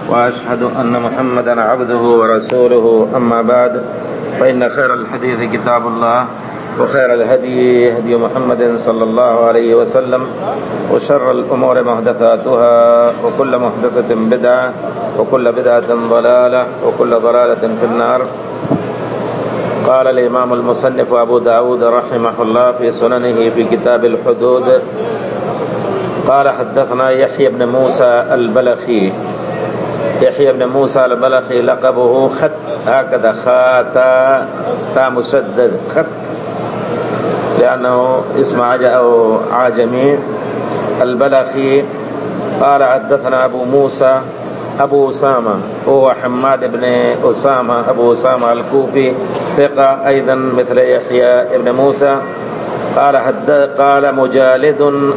وأشهد أن محمدا عبده ورسوله أما بعد فإن خير الحديث كتاب الله وخير الهدي هدي محمد صلى الله عليه وسلم وشر الأمور محدثاتها وكل محدثة بدعة وكل بدعة ضلالة وكل ضلالة في النار. قال الإمام المصنف أبو داود رحمه الله في سننه في كتاب الحدود قال حدثنا يحيى بن موسى البلخي. يحيى بن موسى البلخي لقبه خط، هكذا خاتا تا مسدد خط لأنه اسم عجمي البلخي. قال حدثنا أبو موسى أبو أسامة هو حماد بن أسامة أبو أسامة الكوفي ثقة أيضا مثل يحيى بن موسى. قال مجالد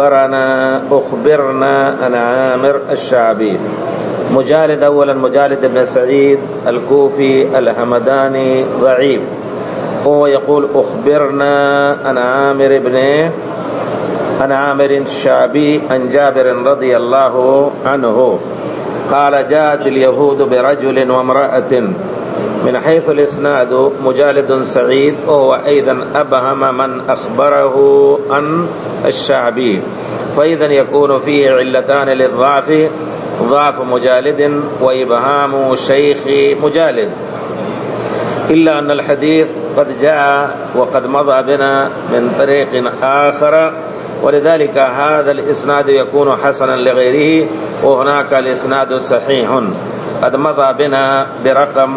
أخبرنا عن عامر الشعبي. مجالد أولا مجالد بن سعيد الكوفي الهمداني ضعيف، هو يقول أخبرنا عن عامر الشعبي عن جابر رضي الله عنه قال جاءت اليهود برجل وامرأة. من حيث الإسناد مجالد سعيد وهو أيضا أبهم من أخبره عن الشعبي، فإذا يكون فيه علتان للضعف، ضعف مجالد وإبهام شيخ مجالد، إلا أن الحديث قد جاء وقد مضى بنا من طريق آخر، ولذلك هذا الإسناد يكون حسنا لغيره، وهناك الإسناد صحيح قد مضى بنا برقم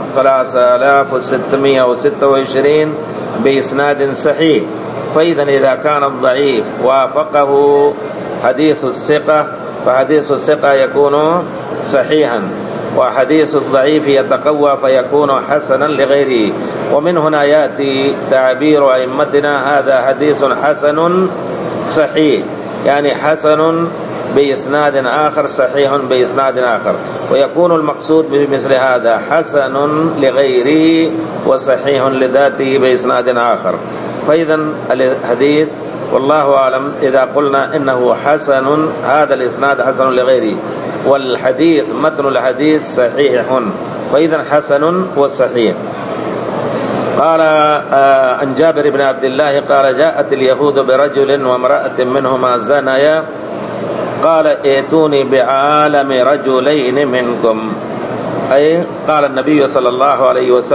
3626 بإسناد صحيح. فإذا إذا كان الضعيف وافقه حديث الثقة فحديث الثقة يكون صحيحا، وحديث الضعيف يتقوى فيكون حسنا لغيره. ومن هنا يأتي تعبير أئمتنا هذا حديث حسن صحيح، يعني حسن بإسناد آخر صحيح بإسناد آخر، ويكون المقصود بمثل هذا حسن لغيره وصحيح لذاته بإسناد آخر. فإذا الحديث والله أعلم إذا قلنا إنه حسن هذا الإسناد حسن لغيره، والحديث متن الحديث صحيح، فإذا حسن وصحيح. قال عن جابر بن عبد الله قال جاءت اليهود برجل وامرأة منهما زنيا قال ائتوني بعالم رجلين منكم، أي قال النبي صلى الله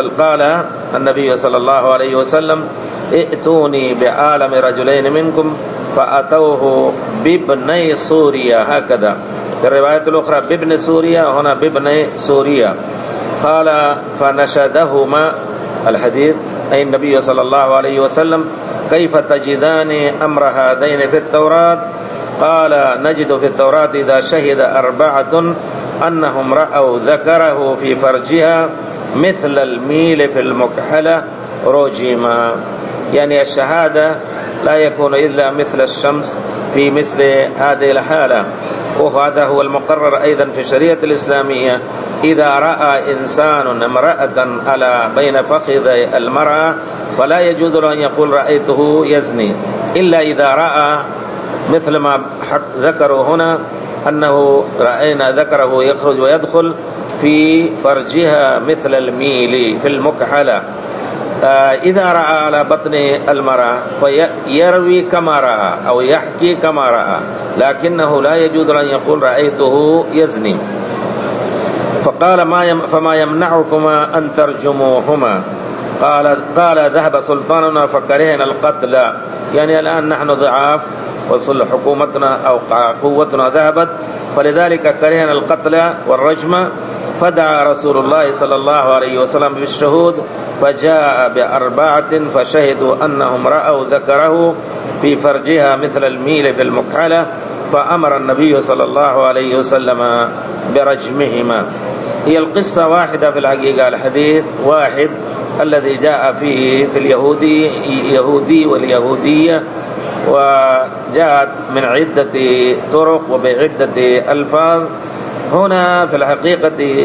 عليه وسلم ائتوني بعالم رجلين منكم، فأتوه بابني سوريا، هكذا في الرواية الأخرى بابن سوريا، هنا بابني سوريا. قال فنشدهما الحديث أي النبي صلى الله عليه وسلم كيف تجدان أمر هذين في التوراة؟ قال نجد في التوراة إذا شهد 4 أنهم رأوا ذكره في فرجها مثل الميل في المكحلة رجما، يعني الشهادة لا يكون إلا مثل الشمس في مثل هذه الحالة، وهذا هو المقرر أيضا في الشريعة الإسلامية. إذا رأى إنسان امرأة على بين فخذي المرأة فلا يجوز له أن يقول رأيته يزني، إلا إذا رأى مثل ما ذكروا هنا أنه رأينا ذكره يخرج ويدخل في فرجها مثل الميل في المكحلة. إذا رأى على بطن المرأة فيروي كما رأى أو يحكي كما رأى، لكنه لا يجوز أن يقول رأيته يزني. فقال فما يمنعكما أن ترجموهما؟ قال ذهب سلطاننا فكرهنا القتل، يعني الآن نحن ضعاف حكومتنا أو قوتنا ذهبت، فلذلك كرهنا القتل والرجم. فدعا رسول الله صلى الله عليه وسلم بالشهود فجاء ب4 فشهدوا أنهم رأوا ذكره في فرجها مثل الميل في المكحلة، فأمر النبي صلى الله عليه وسلم برجمهما. هي القصة واحدة في الحقيقة، الحديث واحد الذي جاء فيه في اليهودي واليهودية، وجاءت من عدة طرق وبعدة ألفاظ. هنا في الحقيقة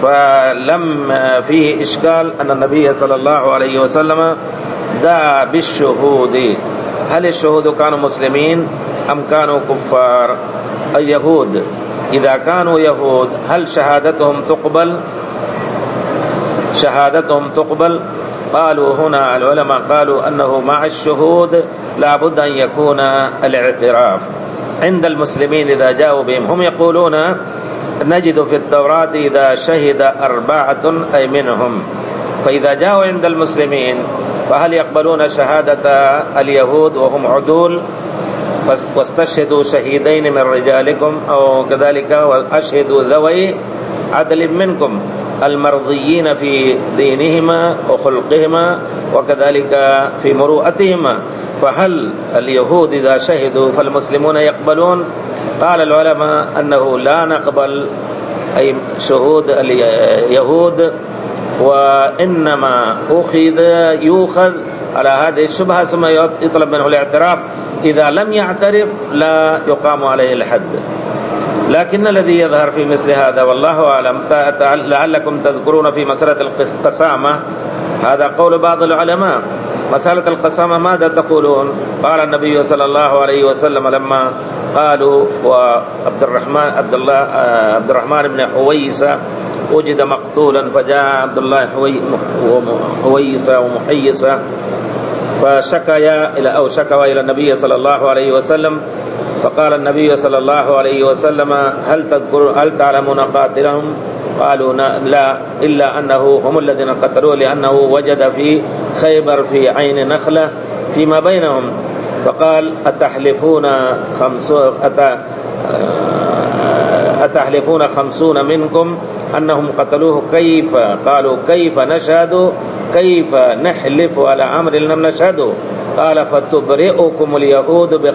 فلم فيه إشكال أن النبي صلى الله عليه وسلم دعا بالشهود. هل الشهود كانوا مسلمين أم كانوا كفار؟ اليهود إذا كانوا يهود هل شهادتهم تقبل؟ قالوا هنا العلماء قالوا أنه مع الشهود لا بد أن يكون الاعتراف. عند المسلمين إذا جاءوا بهم هم يقولون نجد في التوراة إذا شهد 4 أي منهم، فإذا جاءوا عند المسلمين فهل يقبلون شهادة اليهود وهم عدول؟ واستشهدوا شهيدين من رجالكم أو كذلك وأشهدوا ذوي عدل منكم المرضيين في دينهما وخلقهما وكذلك في مروءتهما، فهل اليهود إذا شهدوا فالمسلمون يقبلون؟ قال العلماء أنه لا نقبل أي شهود اليهود، وإنما يؤخذ على هذه الشبهة ثم يطلب منه الاعتراف. إذا لم يعترف لا يقام عليه الحد. لكن الذي يظهر في مثل هذا والله أعلم، لعلكم تذكرون في مسألة القسامة هذا قول بعض العلماء. مسألة القسامة ماذا تقولون؟ قال النبي صلى الله عليه وسلم لما قالوا وعبد الرحمن بن حويسة وجد مقتولا، فجاء عبد الله حويسة ومحيسة شكوا إلى النبي صلى الله عليه وسلم، فقال النبي صلى الله عليه وسلم هل تعلمون قاتلهم؟ قالوا لا، إلا أنه هم الذين قتلوه لأنه وجد في خيبر في عين نخلة فيما بينهم. فقال أتحلفون 50 منكم أنهم قتلوه؟ كيف؟ قالوا كيف نشهد، كيف نحلف على أمر لم نشهده؟ قال فتبرئكم اليهود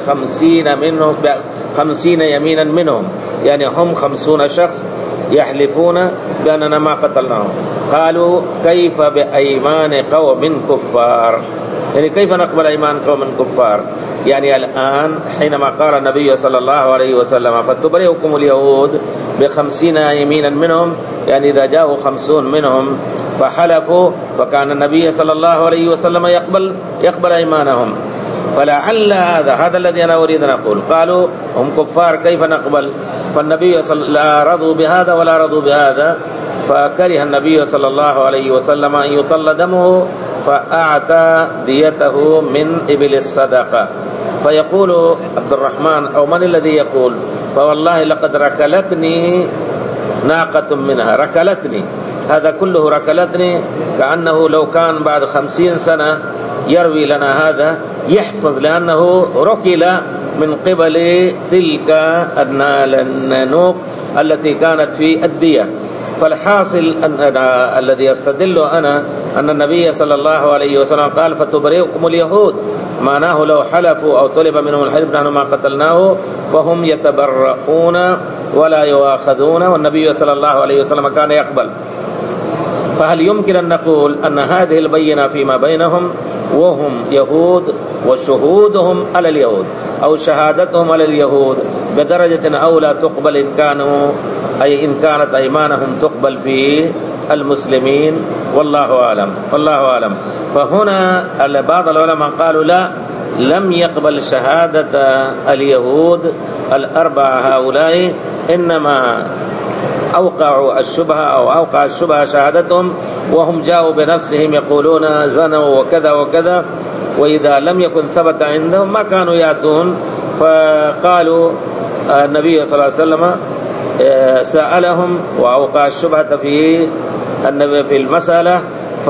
ب50 يمينا منهم، يعني هم 50 شخص يحلفون بأننا ما قتلناهم. قالوا كيف بأيمان قوم كفار؟ يعني كيف نقبل أيمان قوم كفار؟ يعني الآن حينما قال النبي صلى الله عليه وسلم فتبرئكم اليهود ب50 يمينا منهم، يعني إذا جاءوا 50 منهم فحلفوا فكان النبي صلى الله عليه وسلم يقبل أيمانهم. فلعل هذا الذي أنا أريد أن أقول. قالوا هم كفار كيف نقبل؟ فالنبي لا رضوا بهذا ولا رضوا بهذا، فكره النبي صلى الله عليه وسلم أن يطل دمه فأعطى ديته من إبل الصدقة. فيقول عبد الرحمن أو من الذي يقول فوالله لقد ركلتني ناقة منها، ركلتني، هذا كله ركلتني، كأنه لو كان بعد 50 سنة يروي لنا هذا يحفظ، لأنه ركل من قبل تلك النوق التي كانت في الدية. فالحاصل الذي يستدل أنا أن النبي صلى الله عليه وسلم قال فتبرئكم اليهود، معناه لو حلفوا أو طلب منهم الحلف نحن ما قتلناه، فهم يتبرؤون ولا يؤاخذون، والنبي صلى الله عليه وسلم كان يقبل. فهل يمكن أن نقول أن هذه البينة فيما بينهم وهم يهود وشهودهم على اليهود أو شهادتهم على اليهود بدرجة أولى تقبل إن كانت أيمانهم تقبل في المسلمين؟ والله أعلم. فهنا بعض العلماء قالوا لا، لم يقبل شهادة اليهود 4 هؤلاء، إنما أوقع الشبهة شهادتهم، وهم جاءوا بنفسهم يقولون زنوا وكذا وكذا، وإذا لم يكن ثبت عندهم ما كانوا يأتون. فقالوا النبي صلى الله عليه وسلم سألهم وأوقع الشبهة في المسألة،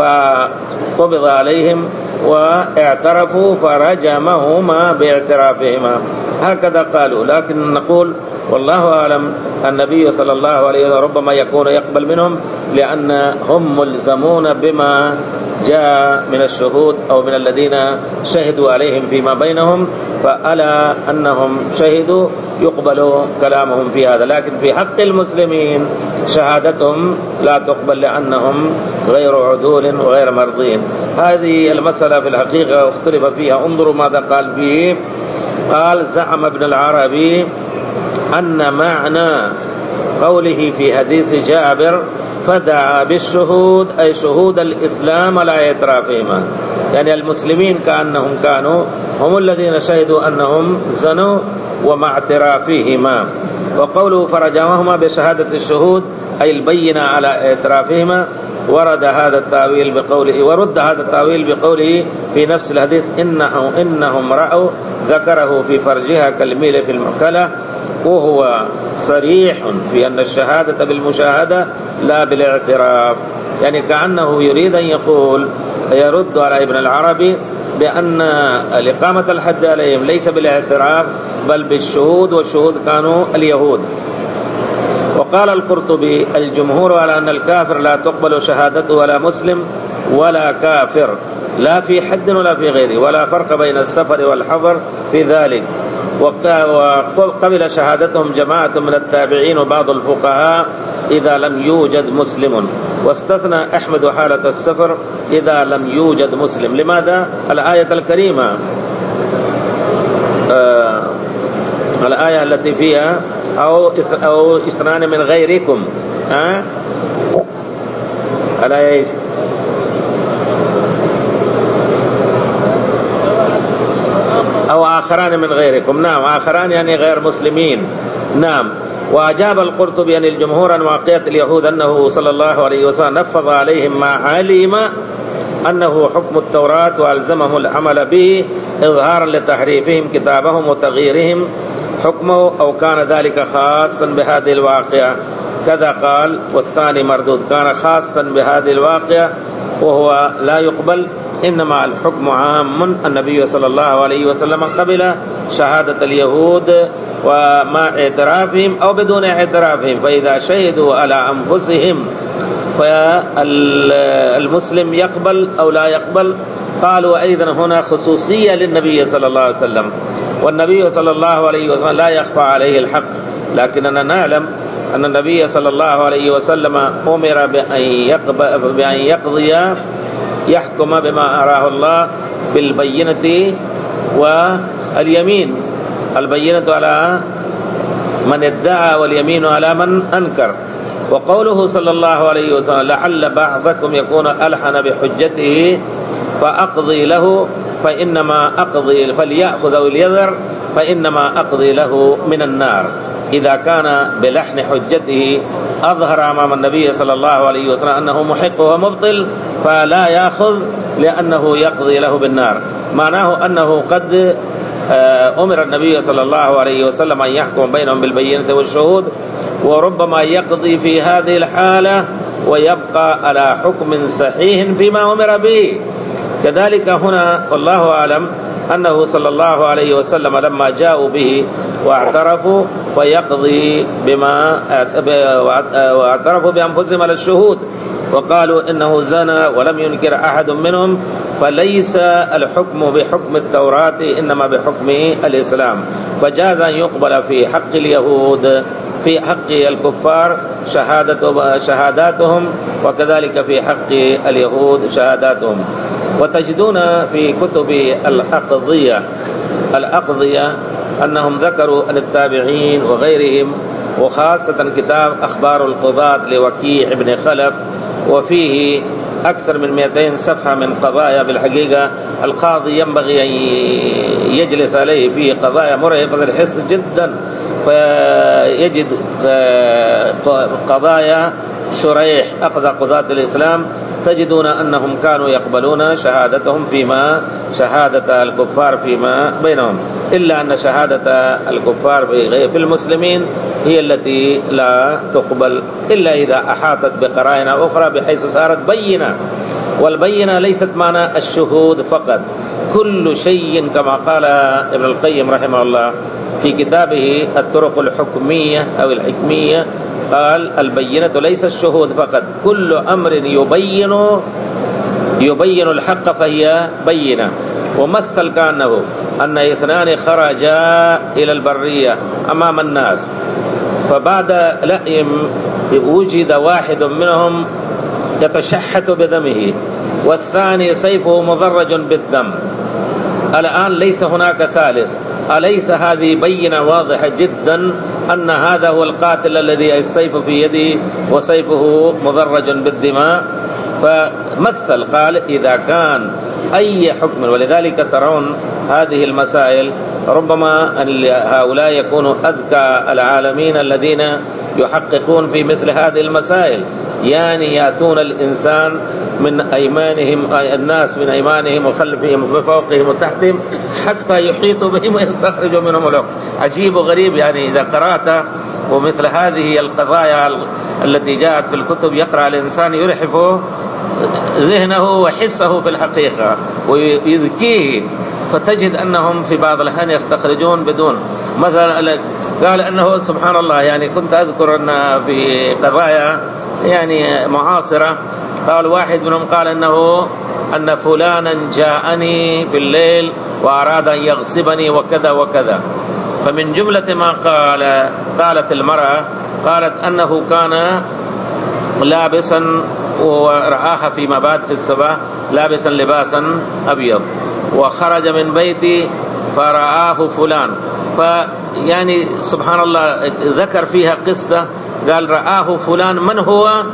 فقبض عليهم واعترفوا فرجمهما باعترافهما، هكذا قالوا. لكن نقول والله أعلم النبي صلى الله عليه وسلم ربما يكون يقبل منهم، لأن هم ملزمون بما جاء من الشهود أو من الذين شهدوا عليهم فيما بينهم، فألا أنهم شهدوا يقبل كلامهم في هذا. لكن في حق المسلمين شهادتهم لا تقبل لأنهم غير عدول وغير مرضين. هذه المسألة في الحقيقة اختلف فيها، انظروا ماذا قال فيه. قال زعم ابن العربي أن معنى قوله في حديث جابر فدعا بالشهود أي شهود الإسلام على اعترافهما، يعني المسلمين كأنهم كانوا هم الذين شهدوا أنهم زنوا، ومع اعترافهما. وقوله فرجمهما بشهادة الشهود أي البينة على اعترافهما. ورد هذا التأويل بقوله في نفس الحديث إنهم رأوا ذكره في فرجها كالميل في المأكلة، وهو صريح في أن الشهادة بالمشاهدة لا بالاعتراف. يعني كأنه يريد أن يقول يرد على ابن العربي بأن الإقامة الحد عليهم ليس بالاعتراف بل بالشهود، والشهود كانوا اليهود. وقال القرطبي الجمهور على أن الكافر لا تقبل شهادته ولا مسلم ولا كافر، لا في حد ولا في غيره، ولا فرق بين السفر والحضر في ذلك. وقبل شهادتهم جماعة من التابعين وبعض الفقهاء إذا لم يوجد مسلم، واستثنى أحمد حالة السفر إذا لم يوجد مسلم. لماذا؟ الآية الكريمة، الآية التي فيها أو اثنان من غيركم، الآية أو آخران من غيركم. نعم، آخران يعني غير مسلمين. نعم. وأجاب القرطبي عن الجمهور عن واقعة اليهود أنه صلى الله عليه وسلم نفذ عليهم ما علم أنه حكم التوراة وألزمهم العمل به إظهارا لتحريفهم كتابهم وتغييرهم حكمه، أو كان ذلك خاصا بهذه الواقعة. كذا قال. والثاني مردود، كان خاصا بهذه الواقعة وهو لا يقبل، إنما الحكم عام. النبي صلى الله عليه وسلم قبل شهادة اليهود ومع اعترافهم أو بدون اعترافهم، فإذا شهدوا على أنفسهم فالمسلم يقبل أو لا يقبل. قالوا أيضا هنا خصوصية للنبي صلى الله عليه وسلم، والنبي صلى الله عليه وسلم لا يخفى عليه الحق، لكننا نعلم أن النبي صلى الله عليه وسلم أمر بأن يقضي يحكم بما أراه الله بالبينة واليمين، البينة على من ادعى واليمين على من أنكر. وقوله صلى الله عليه وسلم لعل بعضكم يكون ألحن بحجته فأقضي له فإنما أقضي فليأخذ أو ليذر فإنما أقضي له من النار. إذا كان بلحن حجته أظهر أمام النبي صلى الله عليه وسلم أنه محق ومبطل فلا يأخذ لأنه يقضي له بالنار. معناه أنه قد أمر النبي صلى الله عليه وسلم أن يحكم بينهم بالبينة والشهود، وربما يقضي في هذه الحالة ويبقى على حكم صحيح فيما أمر به. كذلك هنا والله أعلم أنه صلى الله عليه وسلم لما جاءوا به واعترفوا ويقضي بما واعترفوا بأنفسهم على الشهود وقالوا إنه زنى ولم ينكر أحد منهم، فليس الحكم بحكم التوراة إنما بحكم الإسلام، فجاز أن يقبل في حق اليهود في حق الكفار شهاداتهم، وكذلك في حق اليهود شهاداتهم. وتجدون في كتب الأقضية أنهم ذكروا عن التابعين وغيرهم، وخاصة كتاب أخبار القضاة لوكيع بن خلف، وفيه أكثر من 200 صفحة من قضايا. بالحقيقة القاضي ينبغي أن يجلس عليه فيه قضايا مرهقة الحس جدا، فيجد قضايا شريح أقضى قضاة الإسلام تجدون أنهم كانوا يقبلون شهادتهم فيما شهادة الكفار فيما بينهم، إلا أن شهادة الكفار في المسلمين هي التي لا تقبل إلا إذا أحاطت بقرائن أخرى بحيث صارت بينة. والبينة ليست معنى الشهود فقط، كل شيء كما قال ابن القيم رحمه الله في كتابه الطرق الحكمية أو الحكمية، قال البينة ليس الشهود فقط، كل أمر يبين الحق فهي بينة. ومثل كأنه أن 2 خرجا إلى البرية أمام الناس، فبعد لئيم وجد واحد منهم يتشحت بدمه والثاني سيفه مضرج بالدم، الآن ليس هناك ثالث، أليس هذه بينة واضحة جدا أن هذا هو القاتل الذي السيف في يده وسيفه مضرج بالدماء؟ فمثل قال إذا كان أي حكم، ولذلك ترون هذه المسائل. ربما هؤلاء يكونوا أذكى العالمين الذين يحققون في مثل هذه المسائل، يعني يأتون الإنسان من أيمانهم، الناس من أيمانهم وخلفهم وفوقهم وتحتهم حتى يحيطوا بهم ويستخرجوا منهم الحكم. عجيب وغريب، يعني إذا قرأت ومثل هذه القضايا التي جاءت في الكتب يقرأ الإنسان يرحف ذهنه وحسه في الحقيقة ويذكيه، فتجد أنهم في بعض الأحيان يستخرجون بدون. مثلا قال أنه سبحان الله، يعني كنت أذكر أن في قضايا يعني معاصرة قال واحد منهم قال أن فلانا جاءني في الليل وأراد أن يغصبني وكذا وكذا. فمن جملة ما قالت المرأة قالت أنه كان لابسا ورآها فيما بعد في الصباح لابسا لباسا أبيض، وخرج من بيتي فرآه فلان. فيعني سبحان الله ذكر فيها قصة، قال رآه فلان من هو؟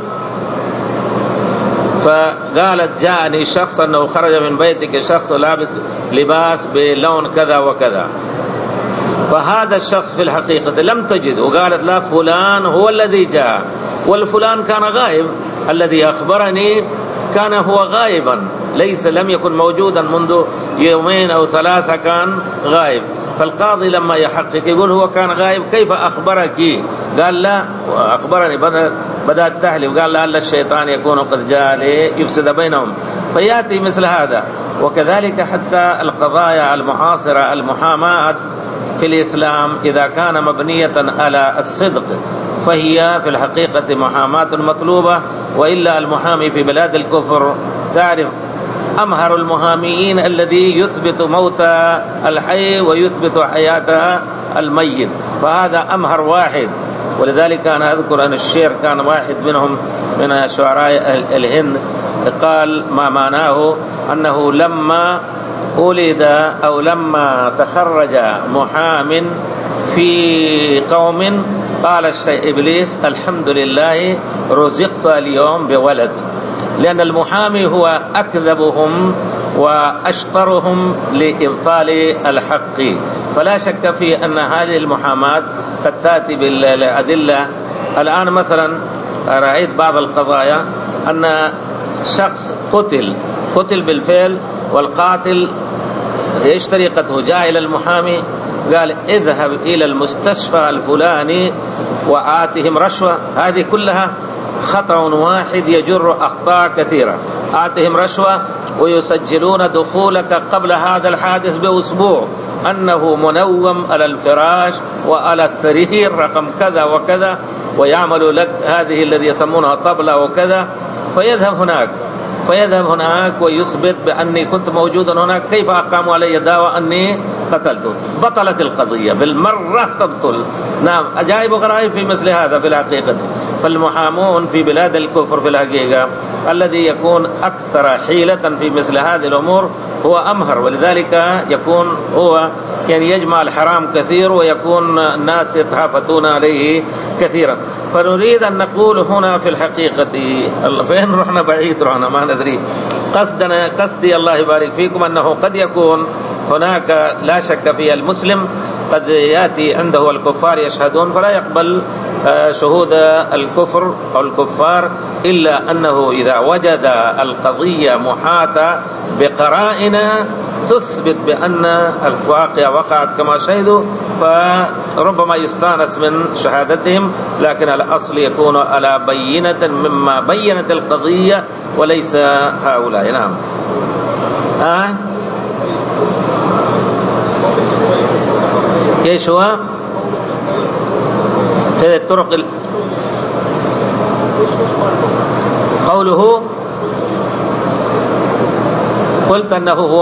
فقالت جاءني شخص أنه خرج من بيتك شخص لابس لباس بلون كذا وكذا. فهذا الشخص في الحقيقة لم تجد، وقالت لا فلان هو الذي جاء، والفلان كان غائب، الذي أخبرني كان هو غائبا، لم يكن موجودا منذ يومين أو ثلاثة، كان غائب. فالقاضي لما يحقق يقول هو كان غائب، كيف أخبرك؟ قال لا أخبرني. بدأت تحلف، قال لعل الشيطان يكون قد جاء ليفسد بينهم. فيأتي مثل هذا. وكذلك حتى القضايا المعاصرة المحاماة في الإسلام إذا كان مبنية على الصدق فهي في الحقيقة محاماة مطلوبة، وإلا المحامي في بلاد الكفر تعرف أمهر المحاميين الذي يثبت موت الحي ويثبت حياة الميت، فهذا أمهر واحد. ولذلك أنا أذكر أن الشير كان واحد منهم من شعراء الهند قال ما معناه أنه لما ولد أو لما تخرج محام في قوم قال الشيء إبليس الحمد لله رزقت اليوم بولد، لأن المحامي هو أكذبهم وأشطرهم لإبطال الحق. فلا شك في أن هذه المحاماة قد تأتي بالأدلة. الآن مثلا رأيت بعض القضايا أن شخص قتل بالفعل، والقاتل ايش طريقته؟ جاء إلى المحامي قال اذهب إلى المستشفى الفلاني وآتهم رشوة. هذه كلها خطأ واحد يجر أخطاء كثيرة. آتهم رشوة ويسجلون دخولك قبل هذا الحادث بأسبوع أنه منوم على الفراش وعلى السرير رقم كذا وكذا، ويعمل لك هذه الذي يسمونها طبلة وكذا. فيذهب هناك ويثبت بأني كنت موجودا هناك، كيف أقاموا علي دعوى أني قتلته؟ بطلت القضية بالمرة، تبطل. نعم، عجائب وغرائب في مثل هذا في الحقيقة. فالمحامون في بلاد الكفر في الحقيقة الذي يكون أكثر حيلة في مثل هذه الأمور هو أمهر، ولذلك يكون هو يعني يجمع الحرام كثير ويكون الناس يتهافتون عليه كثيرا. فنريد أن نقول هنا في الحقيقة فين رحنا بعيد، رحنا ما ندري. قصدي الله يبارك فيكم أنه قد يكون هناك لا شك في المسلم قد يأتي عنده الكفار يشهدون فلا يقبل شهود الكفر أو الكفار، إلا أنه إذا وجد القضية محاطة بقرائن تثبت بأن الواقع وقعت كما شهدوا، فربما يستانس من شهادتهم، لكن الأصل يكون على بينة مما بينت القضية وليس هؤلاء. نعم. ايش هو هذه الطرق؟ قوله قلت أنه هو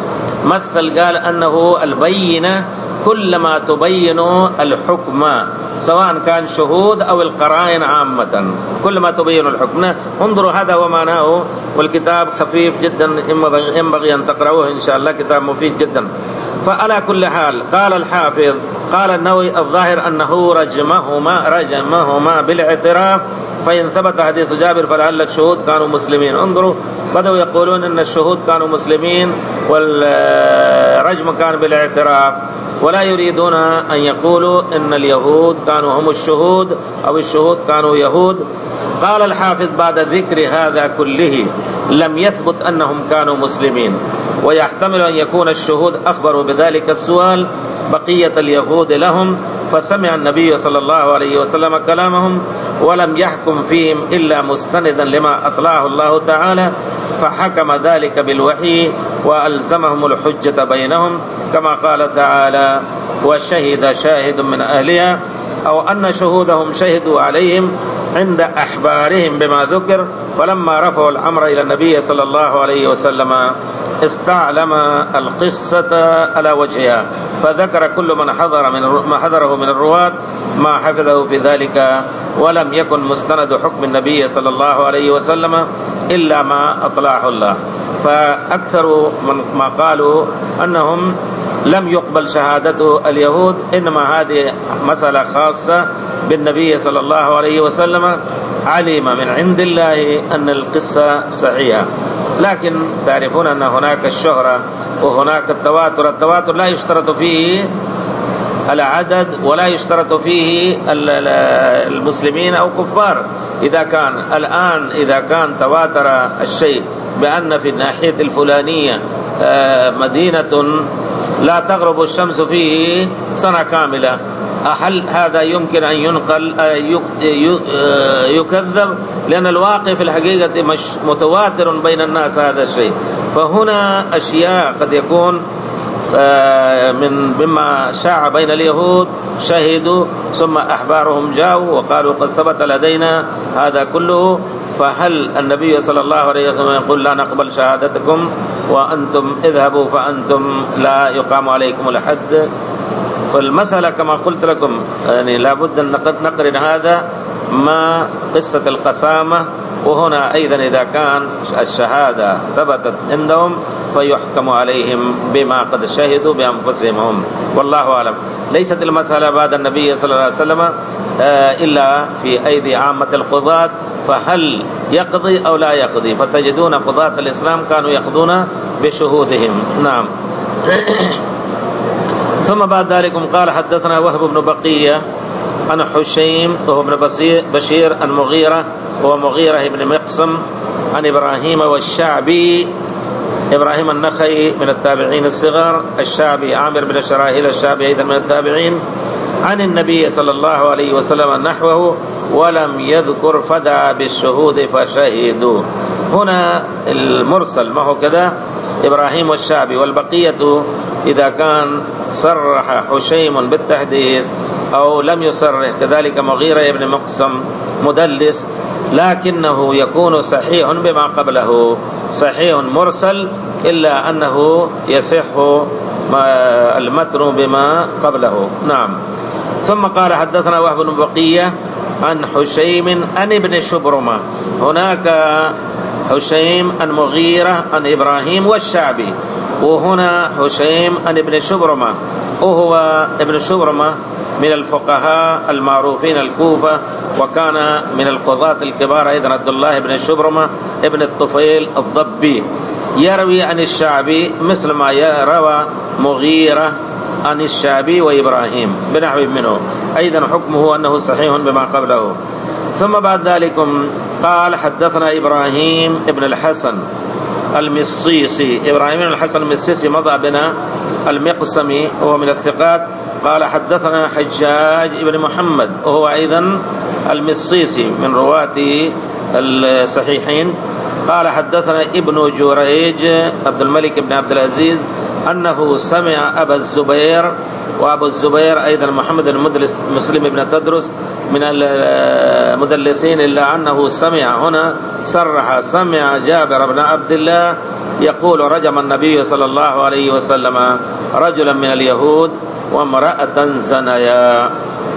مثل قال أنه البينة كلما تبين الحكم سواء كان شهود أو القرائن عامة، كل ما تبين الحكم. انظروا هذا هو معناه، والكتاب خفيف جدا، ينبغي أن تقرأوه إن شاء الله، كتاب مفيد جدا. فعلى كل حال قال الحافظ قال النووي الظاهر أنه رجمهما بالاعتراف، فإن ثبت حديث جابر فلعل الشهود كانوا مسلمين. انظروا، بدأوا يقولون أن الشهود كانوا مسلمين والرجم كان بالاعتراف، ولا يريدون أن يقولوا أن اليهود كانوا هم الشهود أو الشهود كانوا يهود. قال الحافظ بعد ذكر هذا كله لم يثبت أنهم كانوا مسلمين، ويحتمل أن يكون الشهود أخبروا بذلك السؤال بقية اليهود لهم، فسمع النبي صلى الله عليه وسلم كلامهم ولم يحكم فيهم إلا مستندا لما أطلعه الله تعالى، فحكم ذلك بالوحي وألزمهم الحجة بينهم، كما قال تعالى: وشهد شاهد من أهلها، أو أن شهودهم شهدوا عليهم عند أحبارهم بما ذكر، فلما رفعوا الأمر إلى النبي صلى الله عليه وسلم استعلم القصة على وجهها، فذكر كل من حضره من الرواة ما حفظه في ذلك، ولم يكن مستند حكم النبي صلى الله عليه وسلم إلا ما أطلعه الله. فأكثر من ما قالوا أنهم لم يقبل شهادة اليهود، إنما هذه مسألة خاصة بالنبي صلى الله عليه وسلم، علم من عند الله أن القصة صحيحة. لكن تعرفون أن هناك الشهرة وهناك التواتر. التواتر لا يشترط فيه العدد ولا يشترط فيه المسلمين أو كفار. إذا كان تواتر الشيء بأن في الناحية الفلانية مدينة لا تغرب الشمس فيه سنة كاملة، هل هذا يمكن أن ينقل يكذب؟ لأن الواقع في الحقيقة متواتر بين الناس هذا الشيء. فهنا أشياء قد يكون مما شاع بين اليهود شهدوا، ثم أحبارهم جاءوا وقالوا قد ثبت لدينا هذا كله، فهل النبي صلى الله عليه وسلم يقول لا نقبل شهادتكم وأنتم اذهبوا فأنتم لا يقام عليكم الحد؟ فالمسألة كما قلت لكم يعني لابد أن نقرن هذا مع قصة القسامة. وهنا أيضا إذا كان الشهادة ثبتت عندهم فيحكم عليهم بما قد شهدوا بأنفسهم هم، والله أعلم. ليست المسألة بعد النبي صلى الله عليه وسلم إلا في أيدي عامة القضاة، فهل يقضي أو لا يقضي؟ فتجدون قضاة الإسلام كانوا يقضون بشهودهم. نعم. ثم بعد ذلك قال حدثنا وهب بن بقية عن حشيم وهو ابن بشير عن مغيرة وهو مغيرة بن مقسم عن إبراهيم والشعبي، إبراهيم النخعي من التابعين الصغار، الشعبي عامر بن شراحيل الشعبي أيضا من التابعين، عن النبي صلى الله عليه وسلم نحوه، ولم يذكر فدعا بالشهود فشهدوا. هنا المرسل ما هو كذا إبراهيم والشعبي، والبقية إذا كان صرح حشيم بالتحديث أو لم يصرح، كذلك مغيرة بن مقسم مدلس، لكنه يكون صحيح بما قبله، صحيح مرسل إلا أنه يصح المتن بما قبله. نعم. ثم قال حدثنا وهب بن بقية عن حشيم عن ابن شبرمة، هناك حشيم عن مغيرة عن إبراهيم والشعبي، وهنا حشيم عن ابن شبرمة، وهو ابن شبرمة من الفقهاء المعروفين الكوفة، وكان من القضاة الكبار أيضا عبد الله بن شبرمة ابن الطفيل الضبي، يروي عن الشعبي مثل ما روى مغيرة عن الشعبي وإبراهيم بنحو منه، أيضا حكمه أنه صحيح بما قبله. ثم بعد ذلك قال حدثنا إبراهيم ابن الحسن المصيصي، إبراهيم بن الحسن المصيصي مضى بنا المقسمي وهو من الثقات، قال حدثنا حجاج ابن محمد وهو أيضا المصيصي من رواة الصحيحين، قال حدثنا ابن جريج عبد الملك بن عبد العزيز أنه سمع أبا الزبير، وأبو الزبير أيضا محمد المدلس مسلم بن تدرس من المدلسين، إلا أنه سمع هنا صرح سمع جابر بن عبد الله يقول رجم النبي صلى الله عليه وسلم رجلا من اليهود وامرأة زنيا.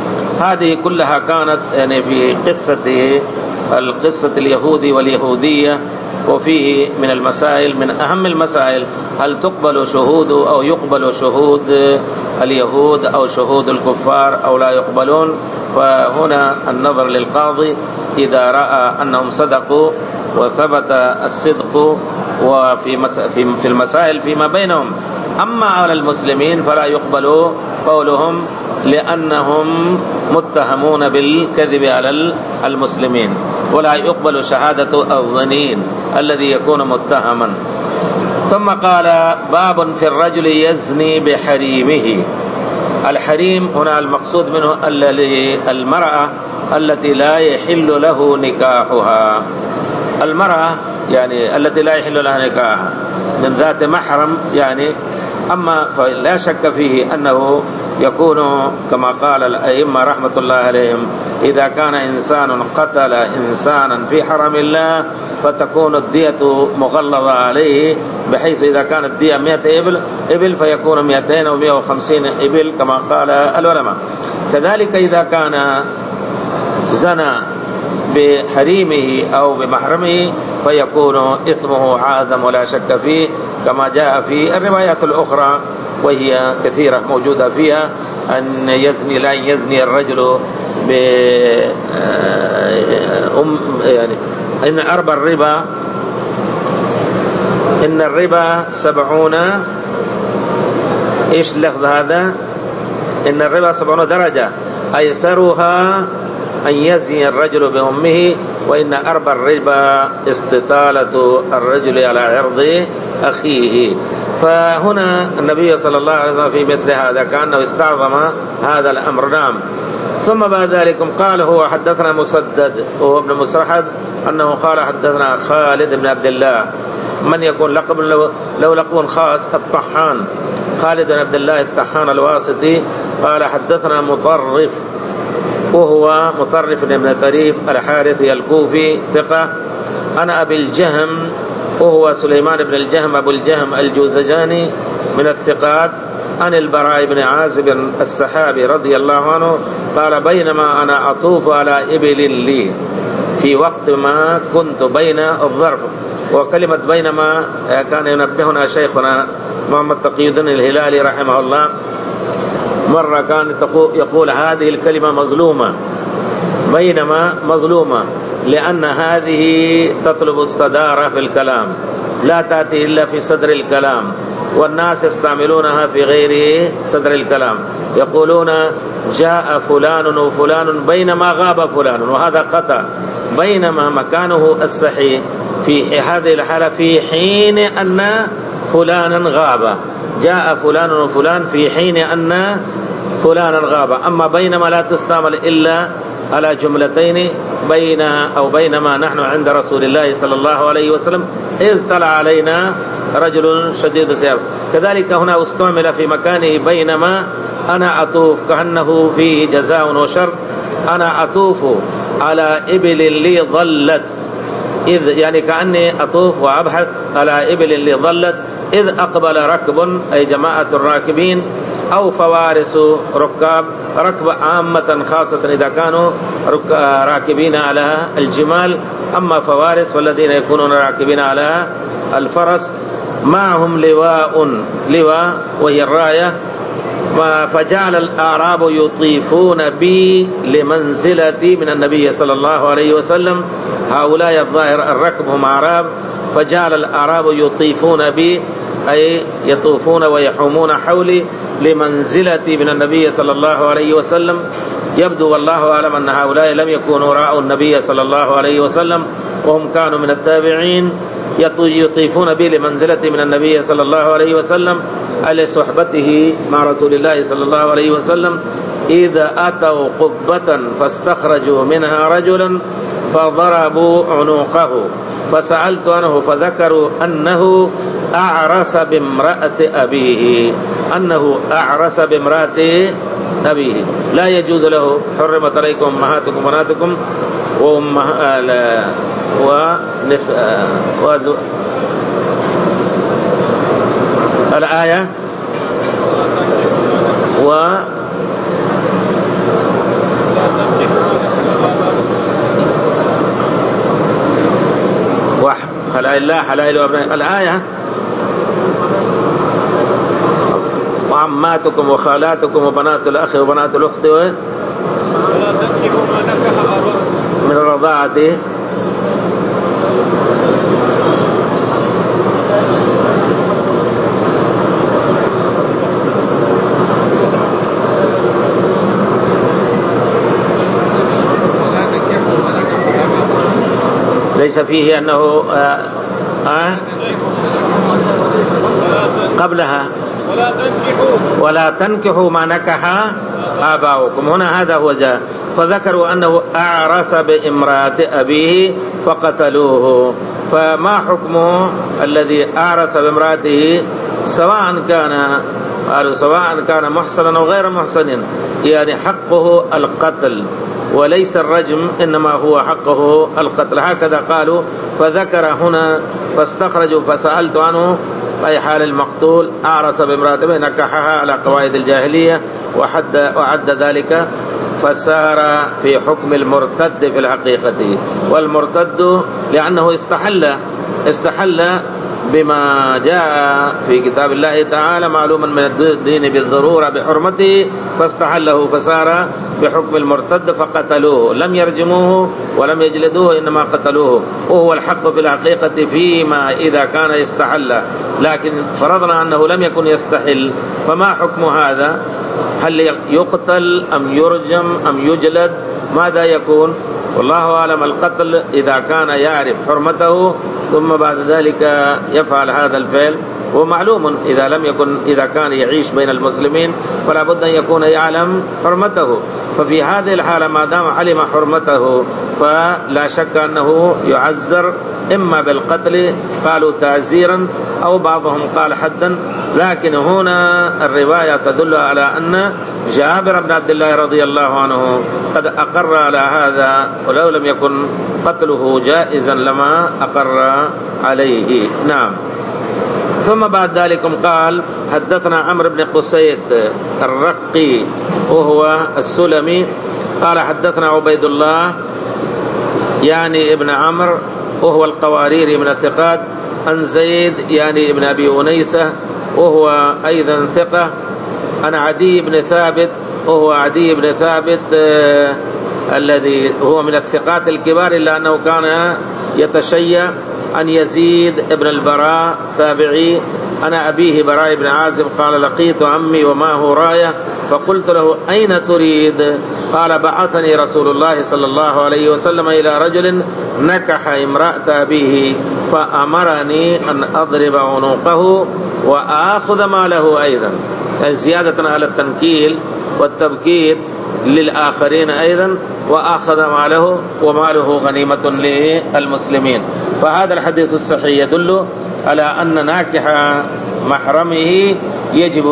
هذه كلها كانت يعني في القصة اليهودي واليهودية. وفيه من المسائل، من أهم المسائل، هل تقبل شهود أو يقبل شهود اليهود أو شهود الكفار أو لا يقبلون. فهنا النظر للقاضي إذا رأى أنهم صدقوا وثبت الصدق وفي المسائل فيما بينهم. أما على المسلمين فلا يقبل قولهم لأنهم متهمون بالكذب على المسلمين، ولا يقبل شهادة الظنين الذي يكون متهما. ثم قال: باب في الرجل يزني بحريمه. الحريم هنا المقصود منه المرأة التي لا يحل له نكاحها، المرأة يعني التي لا يحل لها نكاحها من ذات محرم يعني. أما فلا شك فيه أنه يكون كما قال الأئمة رحمة الله عليهم: إذا كان إنسان قتل إنسانا في حرم الله فتكون الدية مغلظة عليه، بحيث إذا كانت الدية 100 إبل فيكون 200 أو 150 إبل كما قال العلماء. كذلك إذا كان زنى بحريمه أو بمحرمه فيكون إثمه عاظم ولا شك فيه، كما جاء في الروايات الأخرى وهي كثيرة موجودة فيها أن يزني لا يزني الرجل يعني إن أربى الربا، إن الربا 70. إيش لفظ هذا؟ إن الربا 70 درجة، أيسرها أن يزني الرجل بأمه، وإن أربى الربا استطالة الرجل على عرض أخيه. فهنا النبي صلى الله عليه وسلم في مثل هذا كأنه استعظم هذا الأمر. نعم. ثم بعد ذلك قال: هو حدثنا مسدد وهو ابن مسرحد أنه قال حدثنا خالد بن عبد الله. من يكون لقب لو لقب خاص الطحان، خالد بن عبد الله الطحان الواسطي. قال حدثنا مطرف وهو مطرف بن طريف الحارثي الكوفي ثقة. أنا أبي الجهم وهو سليمان بن الجهم أبو الجهم الجوزجاني من الثقات. عن البراء بن عازب السحابي رضي الله عنه قال: بينما أنا أطوف على إبل لي في وقت ما كنت بين الظرف. وكلمة بينما كان ينبهنا شيخنا محمد تقي الدين الهلالي رحمه الله، مرة كان يقول هذه الكلمة مظلومة، بينما مظلومة، لأن هذه تطلب الصدارة في الكلام، لا تأتي إلا في صدر الكلام، والناس يستعملونها في غير صدر الكلام. يقولون جاء فلان وفلان بينما غاب فلان، وهذا خطأ. بينما مكانه الصحيح في هذه الحالة في حين أن فلانا غاب، جاء فلان وفلان في حين أن فلانا غاب. أما بينما لا تستعمل إلا على جملتين، بين أو بينما نحن عند رسول الله صلى الله عليه وسلم إذ طلع علينا رجل شديد السياف. كذلك هنا استعمل في مكانه بينما أنا أطوف، كأنه فيه جزاء وشر. أنا أطوف على إبل لي ضلت، إذ يعني كأني أطوف وأبحث على إبل اللي ضلت إذ أقبل ركب، أي جماعة الراكبين، أو فوارس ركب عامة، خاصة إذا كانوا راكبين على الجمال. أما فوارس والذين يكونون راكبين على الفرس معهم لواء وهي الراية. فجعل الأعراب يطيفون بي لمنزلتي من النبي صلى الله عليه وسلم. هؤلاء الظاهر الركب هم أعراب، فجعل الأعراب يطيفون بي أي يطوفون ويحومون حولي لمنزلتي من النبي صلى الله عليه وسلم. يبدو والله أعلم أن هؤلاء لم يكونوا رأوا النبي صلى الله عليه وسلم، وهم كانوا من التابعين. يطيفون بي لمنزلتي من النبي صلى الله عليه وسلم على صحبته مع رسول الله صلى الله عليه وسلم. إذا أتوا قبة فاستخرجوا منها رجلا فضربوا عنقه، فسألت عنه فذكروا أنه أعرس بامرأة أبيه، أنه أعرس بامرأة أبيه. لا يجوز له. حرمت عليكم أمهاتكم وبناتكم ونساء الآية أولياء الله حلائل أبنائكم الآية وعماتكم وخالاتكم وبنات الأخ وبنات الأخت ولا تنكحوا ما نكح آباؤكم من الرضاعة ليس فيه أنه قبلها ولا تنكحوا ما نكح آباؤكم. هنا هذا هو جاء فذكروا أنه أعرس بامرأة أبيه فقتلوه. فما حكمه الذي أعرس بامرأته سواء كان محصنا أو غير محصن؟ يعني حقه القتل وليس الرجم، إنما هو حقه القتل. هكذا قالوا. فذكر هنا فاستخرجوا فسألت عنه أي حال المقتول أعرس بامرأته نكحها على قواعد الجاهلية وعد ذلك فسار في حكم المرتد في الحقيقة. والمرتد لأنه استحل بما جاء في كتاب الله تعالى معلوما من الدين بالضرورة بحرمته فاستحله فسار بحكم المرتد فقتلوه، لم يرجموه ولم يجلدوه إنما قتلوه. وهو الحق في الحقيقة فيما إذا كان يستحل، لكن فرضنا أنه لم يكن يستحل فما حكم هذا؟ هل يقتل أم يرجم أم يجلد؟ ماذا يكون؟ والله أعلم. القتل إذا كان يعرف حرمته ثم بعد ذلك يفعل هذا الفعل، ومعلوم إذا كان يعيش بين المسلمين فلا بد أن يكون يعلم حرمته. ففي هذه الحالة ما دام علم حرمته فلا شك أنه يعزر إما بالقتل قالوا تعزيرا أو بعضهم قال حدا. لكن هنا الرواية تدل على أن جابر بن عبد الله رضي الله عنه قد أقر على هذا، ولو لم يكن قتله جائزا لما أقر عليه. نعم. ثم بعد ذلك قال حدثنا عمرو بن قسيد الرقي وهو السلمي قال حدثنا عبيد الله يعني ابن عمرو وهو القواريري من الثقات عن زيد يعني ابن أبي أنيسة وهو أيضا ثقة عن عدي بن ثابت وهو عدي بن ثابت الذي هو من الثقات الكبار إلا أنه كان يتشيع عن يزيد ابن البراء تابعي أنا أبيه براء بن عازب قال لقيت عمي ومعه راية فقلت له أين تريد؟ قال بعثني رسول الله صلى الله عليه وسلم إلى رجل نكح امرأة أبيه فأمرني أن أضرب عنقه وآخذ ماله أيضا، زيادة على التنكيل والتبكير للآخرين أيضا، وأخذ ماله وماله غنيمة للمسلمين. فهذا الحديث الصحيح يدل على أن ناكح محرمه يجب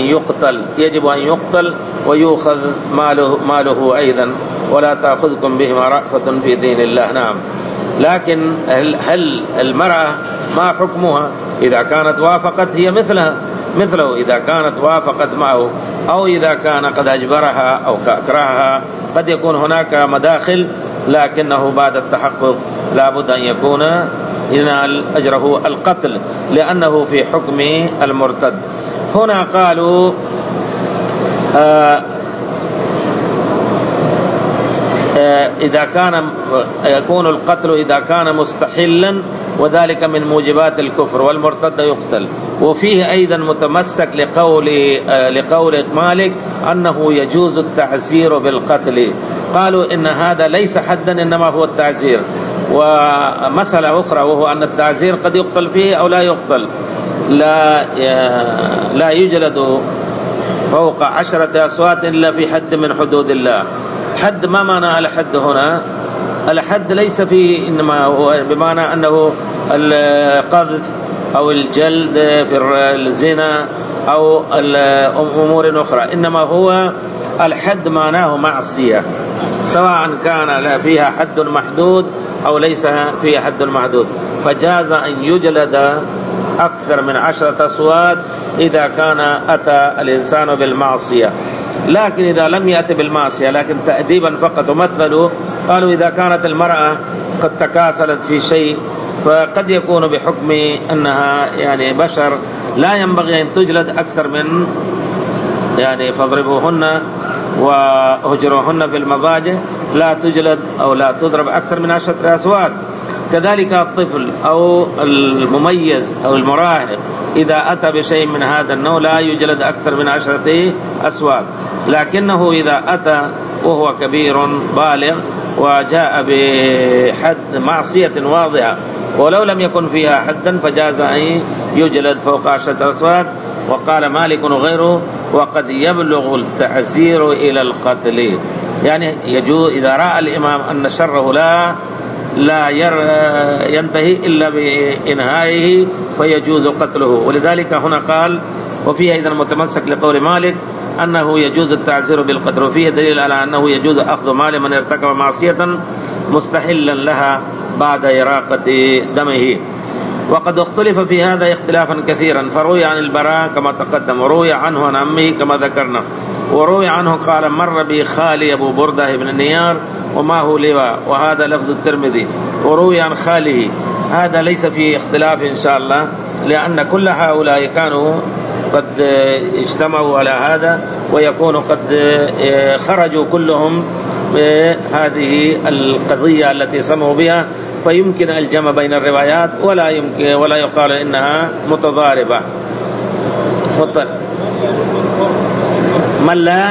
أن يقتل ويؤخذ ماله أيضا، ولا تأخذكم بهما رأفة في دين الله. نعم. لكن هل المرأة ما حكمها إذا كانت وافقت؟ هي مثله إذا كانت وافقت معه أو إذا كان قد أجبرها أو أكرهها. قد يكون هناك مداخل لكنه بعد التحقق لا بد أن يكون ينال أجره القتل لأنه في حكم المرتد. هنا قالوا إذا كان يكون القتل إذا كان مستحلا وذلك من موجبات الكفر والمرتد يقتل. وفيه أيضا متمسك لقول مالك أنه يجوز التعزير بالقتل. قالوا إن هذا ليس حدا إنما هو التعزير. ومسألة أخرى وهو أن التعزير قد يقتل فيه أو لا يقتل، لا يجلد فوق 10 أصوات إلا في حد من حدود الله. حد ما معنى الحد هنا؟ الحد ليس فيه إنما هو بمعنى أنه القذف أو الجلد في الزنا أو الأمور أخرى، إنما هو الحد معناه معصية سواء كان فيها حد محدود أو ليس فيها حد محدود. فجاز أن يجلد أكثر من 10 أسواد إذا كان أتى الإنسان بالمعصية. لكن إذا لم يأتي بالمعصية لكن تأديبا فقط ومثلوا، قالوا إذا كانت المرأة قد تكاسلت في شيء فقد يكون بحكم أنها يعني بشر لا ينبغي أن تجلد أكثر من يعني فاضربوهن وهجروهن في المضاجع، لا تجلد أو لا تضرب أكثر من 10 أسواد. كذلك الطفل أو المميز أو المراهق إذا أتى بشيء من هذا النوع لا يجلد أكثر من 10 أسواد. لكنه إذا أتى وهو كبير بالغ وجاء بحد معصية واضحة ولو لم يكن فيها حدا فجاز أن يجلد فوق 10 أسواد. وقال مالك وغيره وقد يبلغ التعزير إلى القتل، يعني يجوز إذا رأى الإمام أن شره لا ينتهي إلا بإنهائه فيجوز قتله. ولذلك هنا قال وفيه إذا متمسك لقول مالك أنه يجوز التعزير بالقتل، وفيه دليل على أنه يجوز أخذ مال من ارتكب معصية مستحلا لها بعد إراقة دمه. وقد اختلف في هذا اختلافا كثيرا، فروي عن البراء كما تقدم، وروي عنه عن عمه كما ذكرنا، وروي عنه قال مر بي خالي أبو بردة بن النيار وما هو لواء، وهذا لفظ الترمذي. وروي عن خاله، هذا ليس فيه اختلاف إن شاء الله، لأن كل هؤلاء كانوا قد اجتمعوا على هذا ويكونوا قد خرجوا كلهم بهذه القضية التي سمعوا بها، فيمكن الجمع بين الروايات ولا يقال إنها متضاربة. من لا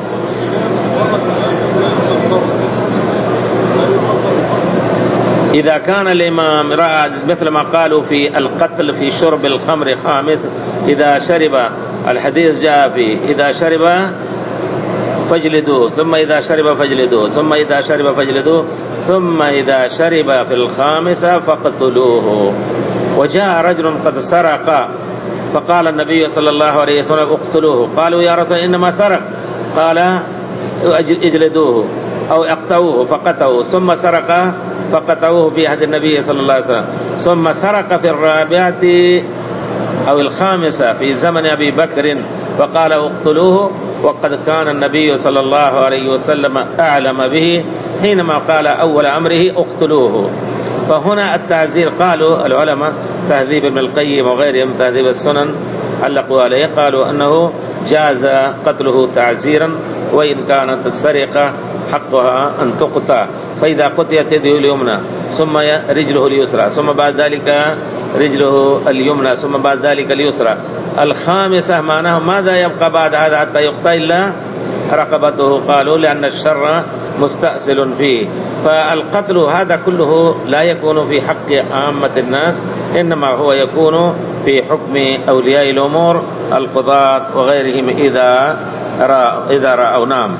إذا كان الإمام رأى مثل ما قالوا في القتل في شرب الخمر خامس، إذا شرب، الحديث جاء فيه إذا شرب فاجلدوه، ثم إذا شرب فاجلدوه، ثم إذا شرب فاجلدوه، ثم إذا شرب في الخامسة فاقتلوه. وجاء رجل قد سرق فقال النبي صلى الله عليه وسلم اقتلوه، قالوا يا رسول إنما سرق، قال اجلدوه أو اقتلوه فقتلوه، ثم سرق فقتلوه في عهد النبي صلى الله عليه وسلم، ثم سرق في الرابعة أو الخامسة في زمن أبي بكر فقال اقتلوه، وقد كان النبي صلى الله عليه وسلم أعلم به حينما قال أول أمره اقتلوه. فهنا التعزير قالوا العلماء تهذيب ابن القيم وغيرهم تهذيب السنن علقوا عليه، قالوا أنه جاز قتله تعزيرا وإن كانت السرقة حقها أن تقطع، فإذا قطعت يده اليمنى ثم رجله اليسرى ثم بعد ذلك رجله اليمنى ثم بعد ذلك اليسرى، الخامسة معناه ماذا يبقى بعد هذا حتى يقطع إلا رقبته، قالوا لأن الشر مستأصل فيه. فالقتل هذا كله لا يكون في حق عامة الناس، إنما هو يكون في حكم أولياء الأمور القضاة وغيرهم إذا رأوا. نعم.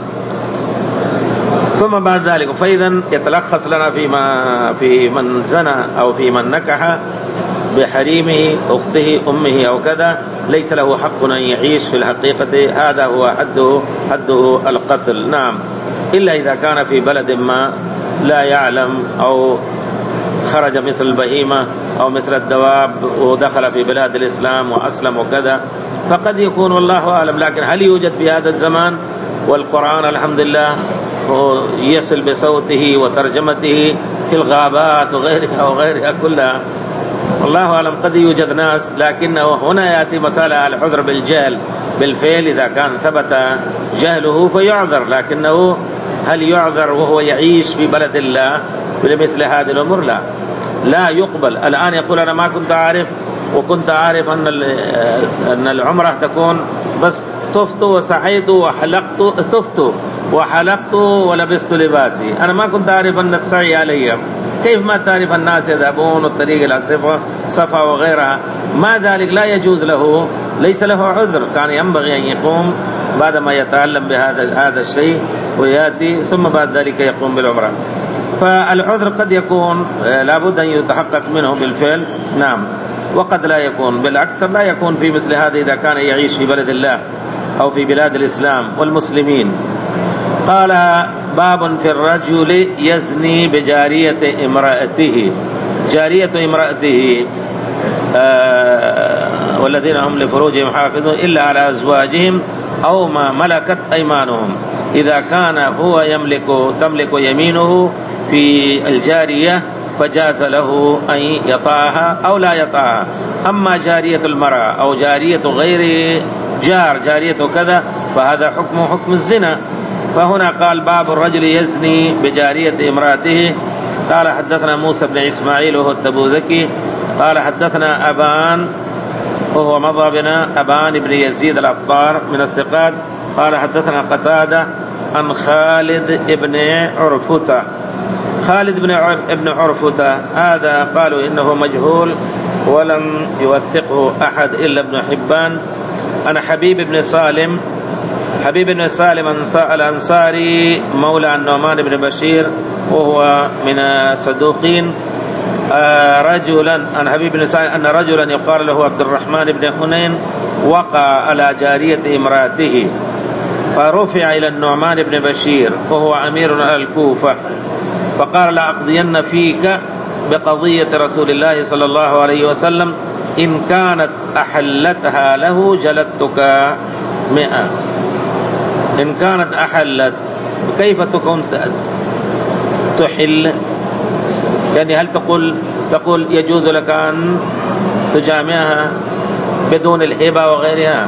ثم بعد ذلك فإذا يتلخص لنا في من زنى أو في من نكح بحريمه أخته أمه أو كذا ليس له حق أن يعيش في الحقيقة، هذا هو حده القتل. نعم، إلا إذا كان في بلد ما لا يعلم أو خرج مثل البهيمة أو مثل الدواب ودخل في بلاد الإسلام وأسلم وكذا فقد يكون والله أعلم. لكن هل يوجد في هذا الزمان والقرآن الحمد لله يصل بصوته وترجمته في الغابات وغيرها كلها، والله أعلم قد يوجد ناس، لكنه هنا يأتي مسألة الحذر بالجهل بالفعل، إذا كان ثبت جهله فيعذر، لكنه هل يعذر وهو يعيش في بلد الله بمثل هذه الأمور؟ لا يقبل. الآن يقول أنا ما كنت عارف، وكنت عارف أن العمرة تكون بس طفت وسعيت وحلقت، طفت وحلقت ولبست لباسي، أنا ما كنت أعرف أن السعي علي. كيف ما تعرف الناس يذهبون الطريق إلى صفا وغيرها؟ ما ذلك لا يجوز له، ليس له عذر، كان ينبغي أن يقوم بعدما يتعلم بهذا الشيء ويأتي ثم بعد ذلك يقوم بالعمرة. فالعذر قد يكون لابد أن يتحقق منه بالفعل. نعم. وقد لا يكون، بالأكثر لا يكون في مثل هذا إذا كان يعيش في بلد الله أو في بلاد الإسلام والمسلمين. قال باب في الرجل يزني بجارية امرأته. جارية امرأته والذين هم لفروجهم حافظون إلا على أزواجهم أو ما ملكت أيمانهم. إذا كان هو تملك يمينه في الجارية فجاز له أن يطاعها أو لا يطاعها. أما جارية المرأة أو جارية غير جارية كذا فهذا حكم الزنا. فهنا قال باب الرجل يزني بجارية امرأته. قال حدثنا موسى بن إسماعيل وهو التبوذكي قال حدثنا أبان وهو مضى بنا أبان بن يزيد العطار من الثقات قال حدثنا قتادة عن خالد بن عرفوتة. خالد بن عرفوتة هذا قالوا إنه مجهول ولم يوثقه أحد إلا ابن حبان. أنا حبيب بن سالم الأنصاري مولى النعمان بن بشير وهو من الصدوقين. رجلا عن حبيب بن سالم أن رجلا يقال له عبد الرحمن بن حنين وقع على جارية امرأته فرفع إلى النعمان بن بشير وهو أمير على الكوفة فقال لأقضين فيك بقضية رسول الله صلى الله عليه وسلم إن كانت أحلتها له جلدتك 100. إن كانت أحلت كيف تكون تحل؟ يعني هل تقول يجوز لك أن تجامعها بدون الهبة وغيرها؟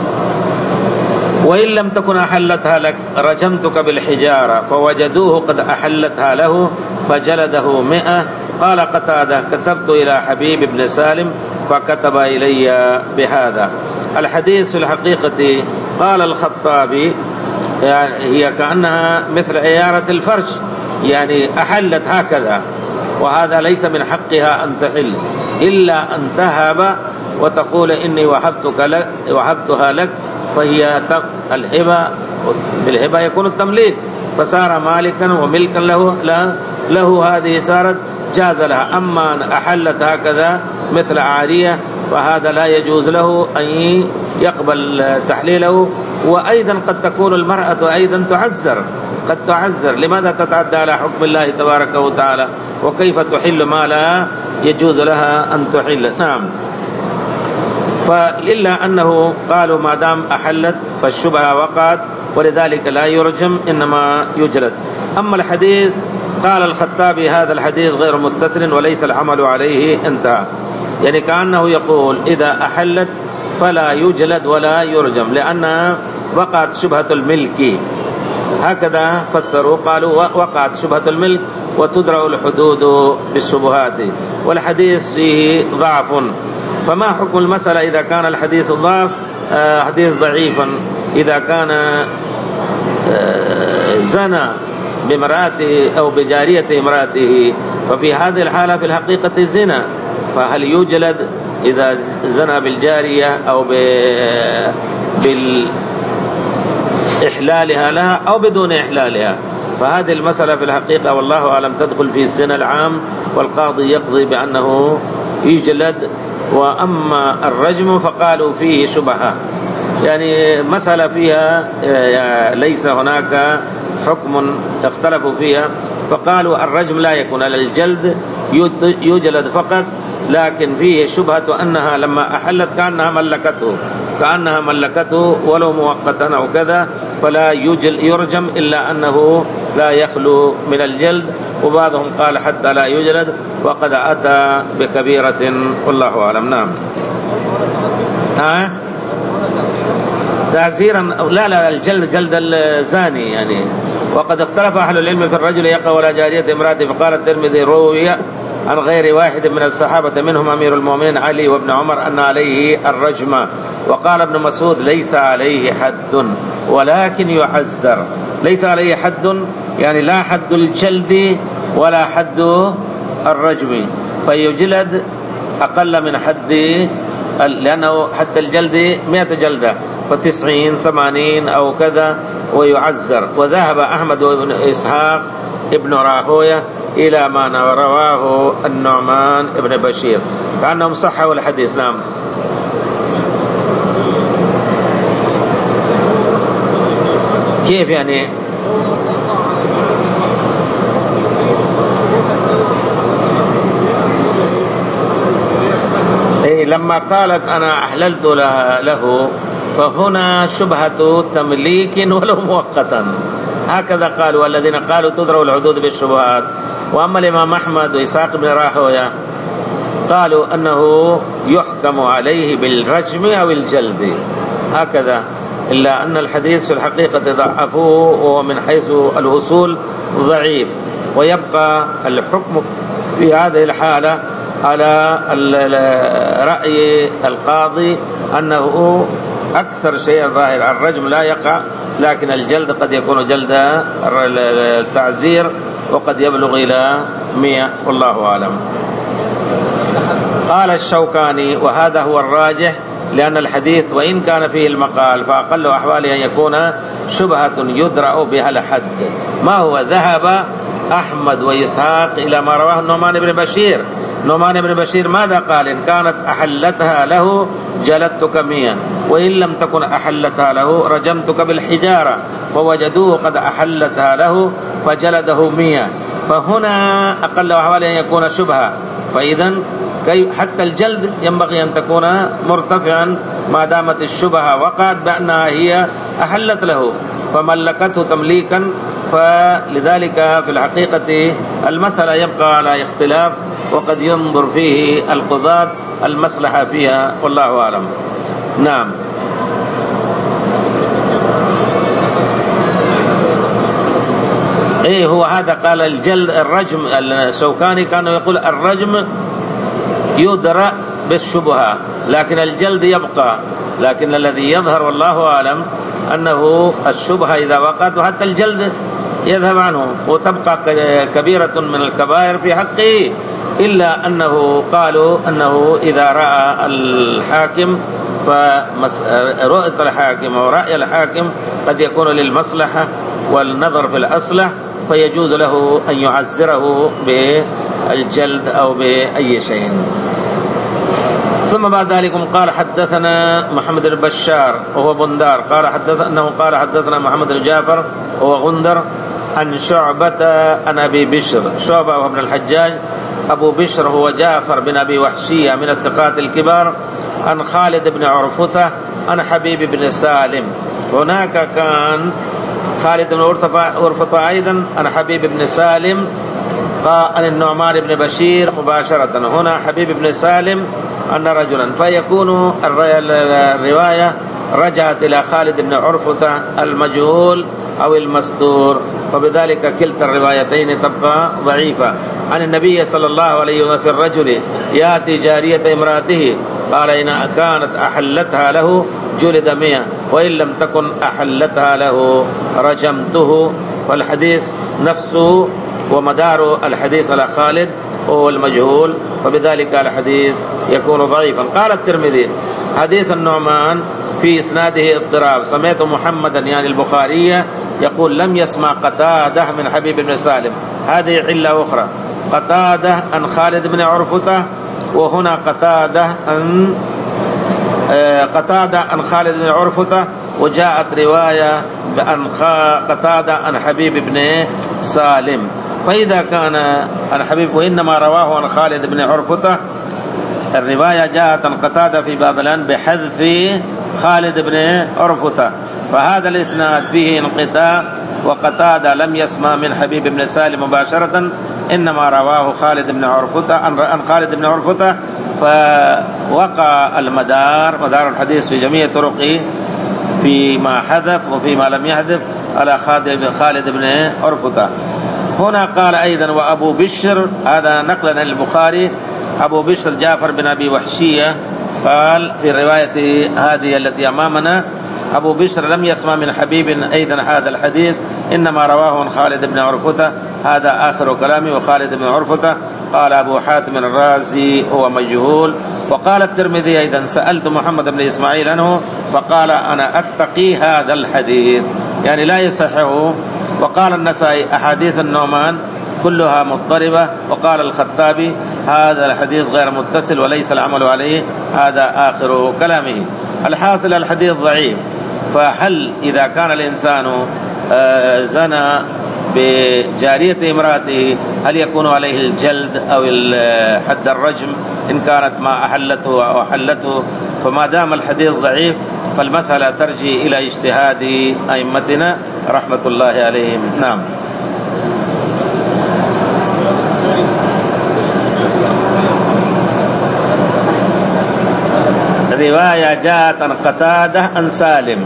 وإن لم تكن أحلتها لك رجمتك بالحجارة فوجدوه قد أحلتها له فجلده 100. قال قتادة كتبت إلى حبيب بن سالم فكتب إلي بهذا الحديث. في الحقيقة قال الخطابي يعني هي كأنها مثل عيارة الفرش، يعني أحلت هكذا، وهذا ليس من حقها أن تحل إلا أن تهب وتقول إني وهبتها لك، فهي الهبة. بالهبة يكون التمليك فصار مالكا وملكا له هذه صارت جاز لها. أما أن أحلت هكذا مثل عارية فهذا لا يجوز له أن يقبل تحليله. وأيضا قد تكون المرأة أيضا قد تعذر. لماذا تتعدى على حكم الله تبارك وتعالى؟ وكيف تحل ما لا يجوز لها أن تحل؟ نعم. فإلا أنه قالوا ما دام أحلت فالشبهة وقعت ولذلك لا يرجم إنما يجلد. أما الحديث قال الخطابي هذا الحديث غير متصل وليس العمل عليه انتهى. يعني كأنه يقول إذا أحلت فلا يجلد ولا يرجم لأنها وقعت شبهة الملك. هكذا فسروا قالوا وقعت شبهة الملك وتدرأ الحدود بالشبهات، والحديث فيه ضعف. فما حكم المسألة إذا كان الحديث حديث ضعيفا؟ إذا كان زنى بامرأته أو بجارية امرأته ففي هذه الحالة في الحقيقة زنا، فهل يجلد إذا زنى بالجارية أو بإحلالها لها أو بدون إحلالها؟ فهذه المسألة في الحقيقة والله أعلم تدخل في الزنا العام، والقاضي يقضي بأنه يجلد. وأما الرجم فقالوا فيه شبهة، يعني مسألة فيها ليس هناك حكم اختلفوا فيها، فقالوا الرجم لا يكون على الجلد يجلد فقط، لكن فيه شبهة أنها لما أحلت كأنها ملكته ولو مؤقتا أو كذا، فلا يرجم إلا أنه لا يخلو من الجلد. وبعضهم قال حتى لا يجلد وقد أتى بكبيرة والله أعلم. نعم. تعزيرا لا الجلد جلد الزاني يعني. وقد اختلف أهل العلم في الرجل يقع ولا جارية امرأته، فقال الترمذي روي عن غير واحد من الصحابة منهم أمير المؤمنين علي وابن عمر أن عليه الرجم، وقال ابن مسعود ليس عليه حد ولكن يعزر. ليس عليه حد يعني لا حد الجلد ولا حد الرجم، فيجلد أقل من حد، لأنه حد الجلد 100 جلدة ف90 80 أو كذا ويعزر. وذهب أحمد وابن إسحاق ابن راهوية إلى ما رواه النعمان ابن بشير كأنهم صحوا الحديث. نعم. كيف يعني؟ لما قالت أنا أحللت له فهنا شبهة تمليك ولو مؤقتا، هكذا قالوا الذين قالوا تدرأ الحدود بالشبهات. وأما الإمام أحمد وإسحاق بن راهويه قالوا أنه يحكم عليه بالرجم أو الجلد هكذا، إلا أن الحديث في الحقيقة ضعفوه وهو من حيث الوصول ضعيف، ويبقى الحكم في هذه الحالة على رأي القاضي أنه أكثر شيء ظاهر الرجم لا يقع، لكن الجلد قد يكون جلد التعزير وقد يبلغ إلى 100 والله أعلم. قال الشوكاني وهذا هو الراجح، لأن الحديث وإن كان فيه المقال فأقل أحواله أن يكون شبهة يدرأ بها الحد. ما هو؟ ذهب أحمد وإسحاق إلى ما رواه النعمان بن بشير. نعمان بن بشير ماذا قال؟ إن كانت أحلتها له جلدتك 100، وإن لم تكن أحلتها له رجمتك بالحجارة، فوجدوه قد أحلتها له فجلده 100. فهنا أقل أحواله أن يكون شبهة، فإذا حتى الجلد ينبغي أن تكون مرتفعا ما دامت الشبهة وقعت بأنها هي أحلت له فملكته تمليكا. فلذلك في الحقيقة المسألة يبقى على اختلاف، وقد ينظر فيه القضاة المصلحة فيها والله أعلم. نعم. ايه هو هذا قال الجلد الرجم. الشوكاني كان يقول الرجم يدرأ بالشبهة لكن الجلد يبقى، لكن الذي يظهر والله أعلم أنه الشبهة إذا وقعت وحتى الجلد يذهب عنه وتبقى كبيرة من الكبائر في حقه، إلا أنه قالوا أنه إذا رأى الحاكم فرؤية الحاكم ورأي الحاكم قد يكون للمصلحة والنظر في الأصلح، فيجوز له أن يعزره بالجلد أو بأي شيء. ثم بعد ذلك قال حدثنا محمد بن بشار وهو بندار قال حدثنا محمد بن جعفر وهو غندر عن شعبة عن أبي بشر. شعبة وابن الحجاج. أبو بشر هو جعفر بن أبي وحشية من الثقات الكبار، عن خالد بن عرفطة عن حبيب بن سالم. هناك كان خالد بن عرفطة أيضا عن حبيب بن سالم عن النعمان بن بشير مباشرة. هنا حبيب بن سالم أن رجلا، فيكون الرواية رجعت إلى خالد بن عرفطة المجهول أو المستور، وبذلك كلتا الروايتين تبقى ضعيفة. عن النبي صلى الله عليه وسلم في الرجل يأتي جارية امرأته قال إن كانت أحلتها له جلد 100 وإن لم تكن أحلتها له رجمته. والحديث نفسه ومدار الحديث على خالد وهو المجهول، وبذلك الحديث يكون ضعيفا. قال الترمذي حديث النعمان في إسناده اضطراب. سمعت محمدا يعني البخاري يقول لم يسمع قتادة من حبيب بن سالم. هذه علة أخرى، قتادة عن خالد بن عرفطة، وهنا قتادة عن خالد بن عرفطة، وجاءت رواية عن قتادة عن حبيب بن سالم. فإذا كان عن حبيب وإنما رواه عن خالد بن عرفطة، الرواية جاءت عن قتادة في باب الآن بحذف خالد بن عرفطة، فهذا الإسناد فيه انقطاع، وقتادة لم يسمع من حبيب بن سالم مباشرة، إنما رواه خالد بن عرفطة عن خالد بن عرفطة، فوقع مدار الحديث في جميع طرقه فيما حذف وفيما لم يحذف على خالد بن عرفطة. هنا قال أيضا وأبو بشر، هذا نقلا للبخاري، أبو بشر جعفر بن أبي وحشية قال في الرواية هذه التي أمامنا أبو بشر لم يسمع من حبيب أيضا هذا الحديث، إنما رواه عن خالد بن عرفطة. هذا آخر كلامي. وخالد بن عرفطة قال أبو حاتم الرازي هو مجهول. وقال الترمذي أيضا سألت محمد بن إسماعيل عنه فقال أنا أتقي هذا الحديث، يعني لا يصحه. وقال النسائي أحاديث النعمان كلها مضطربة. وقال الخطابي هذا الحديث غير متصل وليس العمل عليه. هذا آخر كلامه. الحاصل الحديث ضعيف. فهل إذا كان الإنسان زنى بجارية امرأته هل يكون عليه الجلد أو حد الرجم إن كانت ما أحلته أو أحلته؟ فما دام الحديث ضعيف فالمسألة ترجي إلى اجتهاد أئمتنا رحمة الله عليهم. نعم. رواية جاءت عن قتادة عن سالم.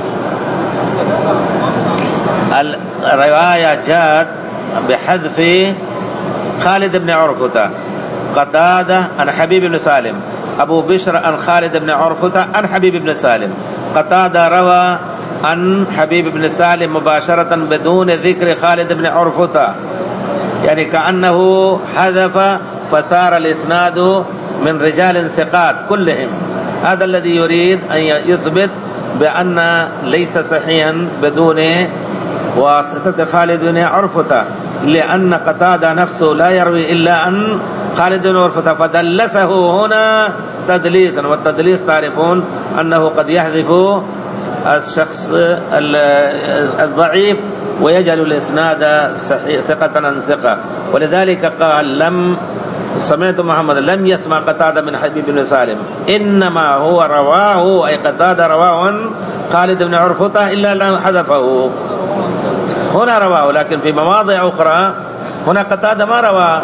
الرواية جاءت بحذف خالد بن عرفة، قتادة عن حبيب بن سالم، أبو بشر عن خالد بن عرفة عن حبيب بن سالم. قتادة روى عن حبيب بن سالم مباشرة بدون ذكر خالد بن عرفة، يعني كأنه حذف فصار الإسناد من رجال ثقات كلهم. هذا الذي يريد أن يثبت بأن ليس صحيحا بدون واسطة خالد بن عرفة، لأن قتادة نفسه لا يروي إلا عن خالد بن عرفة، فدلسه هنا تدليسا، والتدليس تعرفون أنه قد يحذف الشخص الضعيف ويجعل الإسناد ثقة عن ثقة. ولذلك قال لم سمعت محمد لم يسمع قتادة من حبيب بن سالم، إنما هو رواه أي قتادة رواه عن خالد بن عرفة إلا أن حذفه. هنا رواه، لكن في مواضع أخرى هنا قتادة ما روى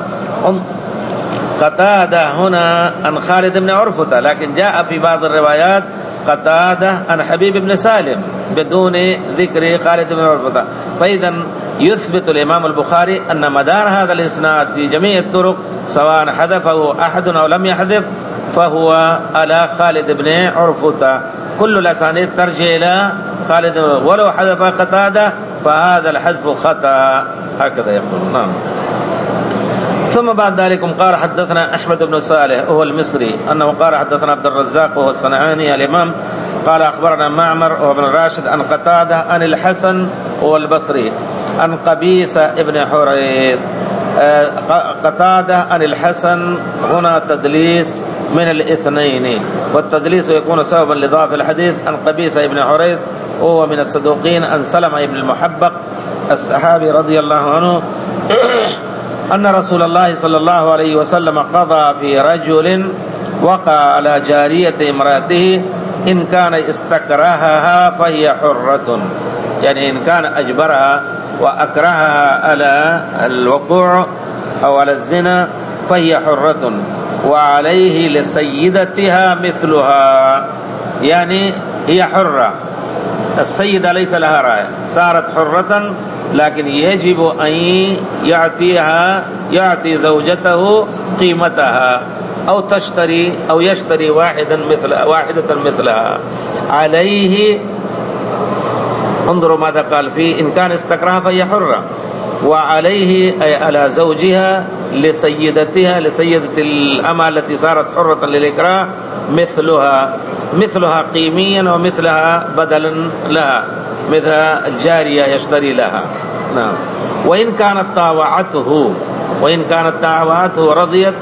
قتادة هنا عن خالد بن عرفة، لكن جاء في بعض الروايات قتادة عن حبيب بن سالم بدون ذكر خالد بن عرفة. فإذا يثبت الإمام البخاري أن مدار هذا الإسناد في جميع الطرق سواء حذفه أحد أو لم يحذف فهو على خالد بن عرفة. كل الأسانيد ترجع إلى خالد، ولو حذف قتادة فهذا الحذف خطأ، هكذا يقول. نعم. ثم بعد ذلك قال حدثنا أحمد بن صالح وهو المصري أنه قال حدثنا عبد الرزاق وهو الصنعاني الإمام قال أخبرنا معمر وهو ابن راشد عن قتادة عن الحسن وهو البصري عن قبيصة ابن حريث. قتادة عن الحسن هنا تدليس من الاثنين، والتدليس يكون سببا لضعف الحديث. عن قبيصة ابن حريث وهو من الصدوقين. عن سلمة ابن المحبق الصحابي رضي الله عنه أن رسول الله صلى الله عليه وسلم قضى في رجل وقع على جارية امرأته إن كان استكرهها فهي حرة، يعني إن كان أجبرها وأكرهها على الوقوع أو على الزنا فهي حرة، وعليه لسيدتها مثلها، يعني هي حرة، السيدة ليس لها رأي، صارت حرة، لكن يجب أن يعطي زوجته قيمتها أو تشتري أو يشتري واحدة مثلها. عليه، انظروا ماذا قال فيه، إن كان استكرهها فهي حرة، وعليه أي على زوجها لسيدتها، لسيدة الأمة التي صارت حرة للإكراه مثلها قيميا ومثلها بدلا لها، مثل الجارية يشتري لها. نعم. وإن كانت طاوعته رضيت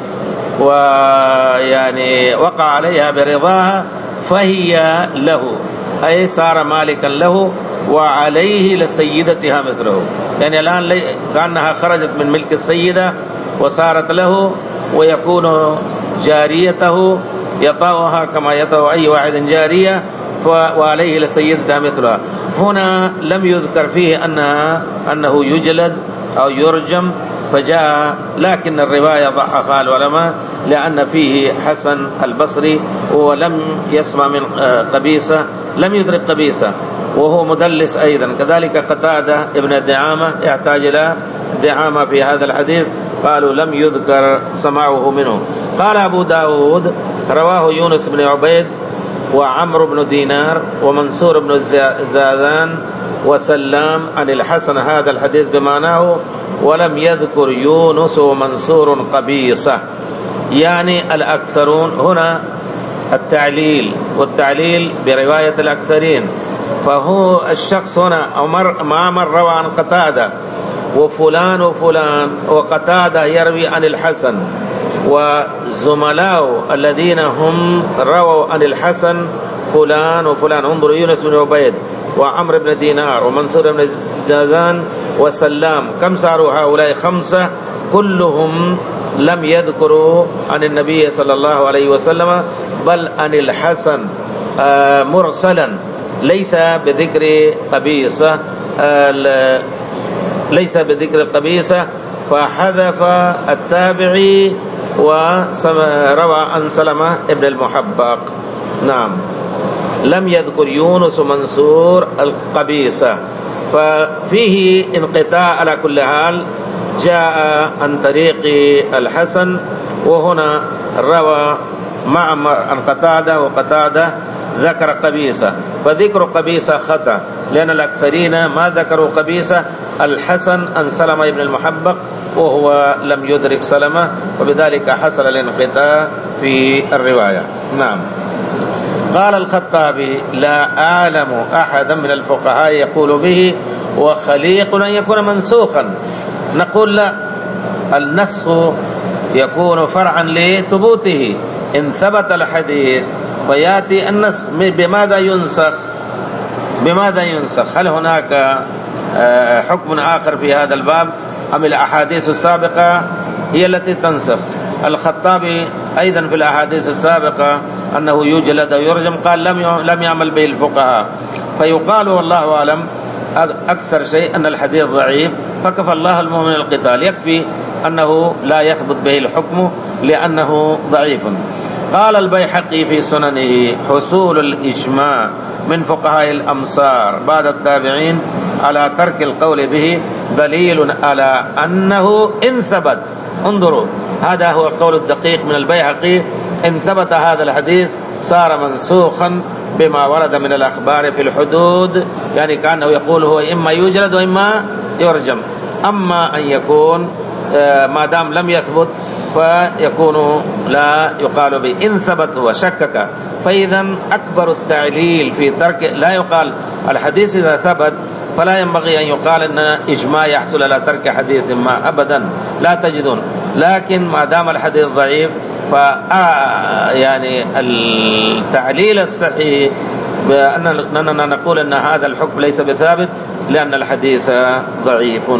ويعني وقع عليها برضاها فهي له، أي صار مالكا له، وعليه لسيدتها مثله، يعني الآن كأنها خرجت من ملك السيدة وصارت له، ويكون جاريته يطاوها كما يطاو أي واحد جارية، وعليه لسيدتها مثلها. هنا لم يذكر فيه أنه يجلد أو يرجم فجاء، لكن الرواية ضعفها العلماء لأن فيه حسن البصري ولم يسمع من قبيصة، لم يدرك قبيصة وهو مدلس أيضا. كذلك قتادة ابن دعامة يحتاج إلى دعامة في هذا الحديث، قالوا لم يذكر سماعه منه. قال أبو داود رواه يونس بن عبيد وعمرو بن دينار ومنصور بن زاذان وسلام عن الحسن هذا الحديث بمعناه، ولم يذكر يونس ومنصور قبيصة، يعني الأكثرون هنا التعليل، والتعليل برواية الأكثرين. فهو الشخص هنا معمر روى عن قتادة وفلان وفلان، وقتادة يروي عن الحسن، وزملاء الذين هم رووا عن الحسن فلان وفلان. انظروا يونس بن عبيد وعمرو بن دينار ومنصور بن جازان وسلام، كم صاروا هؤلاء؟ 5 كلهم لم يذكروا عن النبي صلى الله عليه وسلم، بل عن الحسن مرسلا، ليس بذكر قبيصة، ليس بذكر القبيصة، فحذف التابعي وروى عن سلمة ابن المحبق. نعم، لم يذكر يونس ومنصور القبيصة، ففيه انقطاع على كل حال جاء عن طريق الحسن. وهنا روى معمر عن قتادة، وقتادة ذكر قبيصة، فذكر قبيصة خطأ، لأن الأكثرين ما ذكروا قبيصة. الحسن عن سلمة بن المحبق وهو لم يدرك سلمة، وبذلك حصل الانقطاع في الرواية. نعم. قال الخطابي: لا أعلم أحدا من الفقهاء يقول به وخليق أن يكون منسوخا. نقول لا، النسخ يكون فرعا لثبوته. إن ثبت الحديث فيأتي النسخ. بماذا ينسخ؟ بماذا ينسخ؟ هل هناك حكم آخر في هذا الباب أم الأحاديث السابقة هي التي تنسخ؟ الخطابي أيضا في الأحاديث السابقة أنه يجلد ويرجم، قال لم يعمل به الفقهاء. فيقال والله أعلم أكثر شيء أن الحديث ضعيف، فكفى الله المؤمن القتال، يكفي أنه لا يثبت به الحكم لأنه ضعيف. قال البيهقي في سننه: حصول الإجماع من فقهاء الأمصار بعد التابعين على ترك القول به دليل على أنه إن ثبت. انظروا، هذا هو القول الدقيق من البيهقي: إن ثبت هذا الحديث صار منسوخا بما ورد من الأخبار في الحدود، يعني كأنه يقول هو إما يجلد وإما يرجم. أما أن يكون ما دام لم يثبت فيكون لا يقال به. إن ثبت وشكك، فإذا أكبر التعليل في ترك، لا يقال الحديث إذا ثبت فلا ينبغي أن يقال أن إجماع يحصل على ترك حديث ما، أبدا لا تجدون. لكن ما دام الحديث ضعيف يعني التعليل الصحيح بأننا نقول أن هذا الحكم ليس بثابت لأن الحديث ضعيف.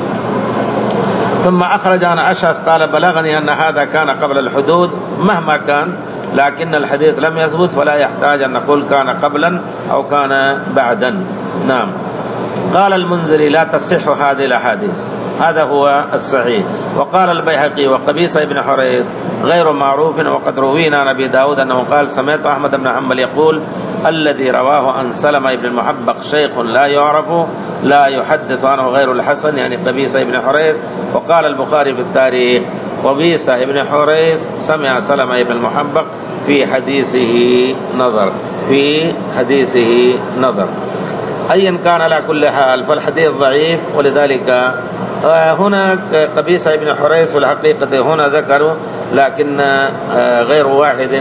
ثم أخرج عن أشعث قال: بلغني أن هذا كان قبل الحدود مهما كان، لكن الحديث لم يثبت، فلا يحتاج أن نقول كان قبلا أو كان بعدا. نعم. قال المنذري: لا تصح هذه الأحاديث، هذا هو الصحيح. وقال البيهقي: وقبيصة بن حريث غير معروف، وقد روينا عن أبي داود أنه قال: سمعت أحمد بن حنبل يقول: الذي رواه عن سلمة بن المحبق شيخ لا يعرف لا يحدث عنه غير الحسن، يعني قبيصة بن حريث. وقال البخاري في التاريخ: قبيصة بن حريث سمع سلمة بن المحبق في حديثه نظر، في حديثه نظر. أيا كان على كل حال فالحديث ضعيف. ولذلك هنا قبيصة بن حريث في الحقيقة هنا ذكروا، لكن غير واحد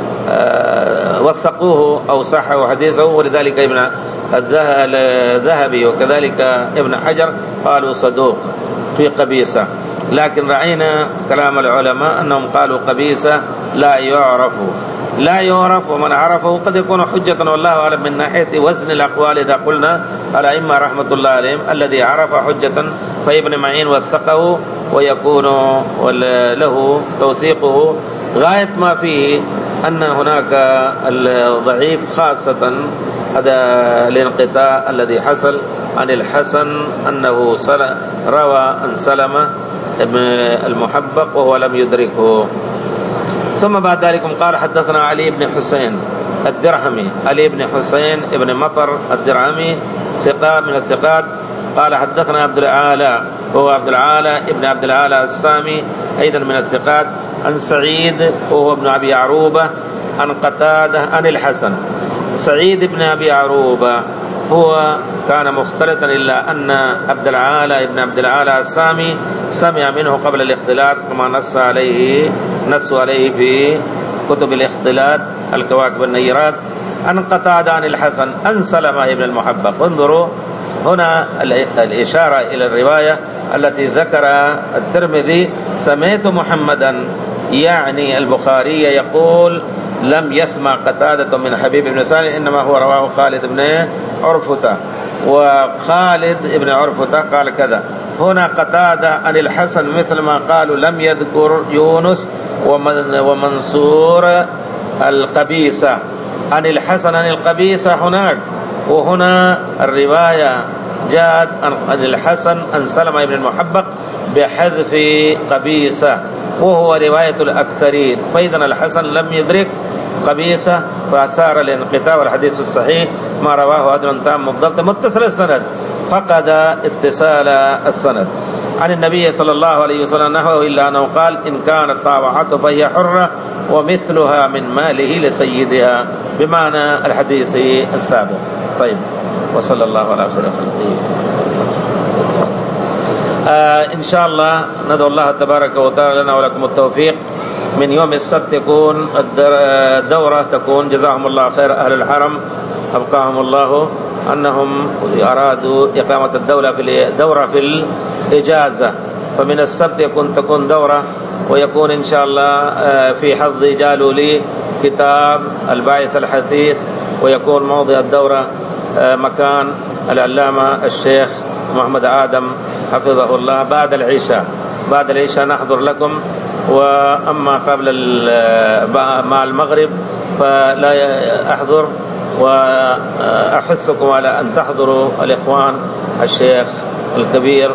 وثقوه أو صحوا حديثه، ولذلك ابن الذهبي وكذلك ابن حجر قالوا صدوق في قبيصة. لكن رأينا كلام العلماء أنهم قالوا قبيصة لا يعرف، لا يعرف، ومن عرفه قد يكون حجة والله أعلم من ناحية وزن الأقوال. إذا قلنا الأئمة رحمة الله عليهم الذي عرف حجة فابن معين وثقه ويكون له توثيقه. غاية ما فيه أن هناك الضعيف، خاصة هذا الانقطاع الذي حصل عن الحسن أنه روى عن سلمة ابن المحبق وهو لم يدركه. ثم بعد ذلك قال: حدثنا علي بن حسين الدرهمي، علي بن حسين ابن مطر الدرهمي ثقة من الثقات. قال: حدثنا عبد العالى، وهو عبد العالى ابن عبد العالى السامي أيضا من الثقات، عن سعيد وهو ابن أبي عروبة، عن قتادة عن الحسن. سعيد بن أبي عروبة هو كان مختلطا، إلا أن عبد العالى ابن عبد العالى السامي سمع منه قبل الاختلاط كما نص عليه في كتب الاختلاط الكواكب النيرات. عن قتادة عن الحسن عن سلمة ابن المحبق. انظروا هنا الإشارة إلى الرواية التي ذكر الترمذي: سمعت محمدا، يعني البخاري، يقول لم يسمع قتادة من حبيب بن سالم، إنما هو رواه خالد بن عرفة، وخالد بن عرفة قال كذا. هنا قتادة عن الحسن مثل ما قالوا، لم يذكر يونس ومنصور القبيسة. عن الحسن عن القبيسة هناك، وهنا الرواية جاءت عن الحسن عن سلمة بن المحبق بحذف قبيسة، وهو رواية الأكثرين. فإذا الحسن لم يدرك قبيسة فأثار الانقطاع، والحديث الصحيح ما رواه عدل تام مضبط متصل السند فقد اتصال السند. عن النبي صلى الله عليه وسلم نحوه، إلا أنه قال: إن كانت طاوعته فهي حرة ومثلها من ماله لسيدها، بمعنى الحديث السابق. طيب، وصلى الله على خير خلقه. إن شاء الله ندعو الله تبارك وتعالى لنا ولكم التوفيق. من يوم السبت تكون الدورة، تكون جزاهم الله خير أهل الحرم أبقاهم الله، أنهم أرادوا إقامة الدورة في الإجازة، فمن السبت تكون دورة، ويكون إن شاء الله في حظ جالوا لي كتاب الباعث الحثيث، ويكون موضع الدورة مكان العلامة الشيخ محمد آدم حفظه الله بعد العشاء. بعد العشاء نحضر لكم، وأما قبل مع المغرب فلا أحضر، وأحثكم على أن تحضروا الإخوان الشيخ الكبير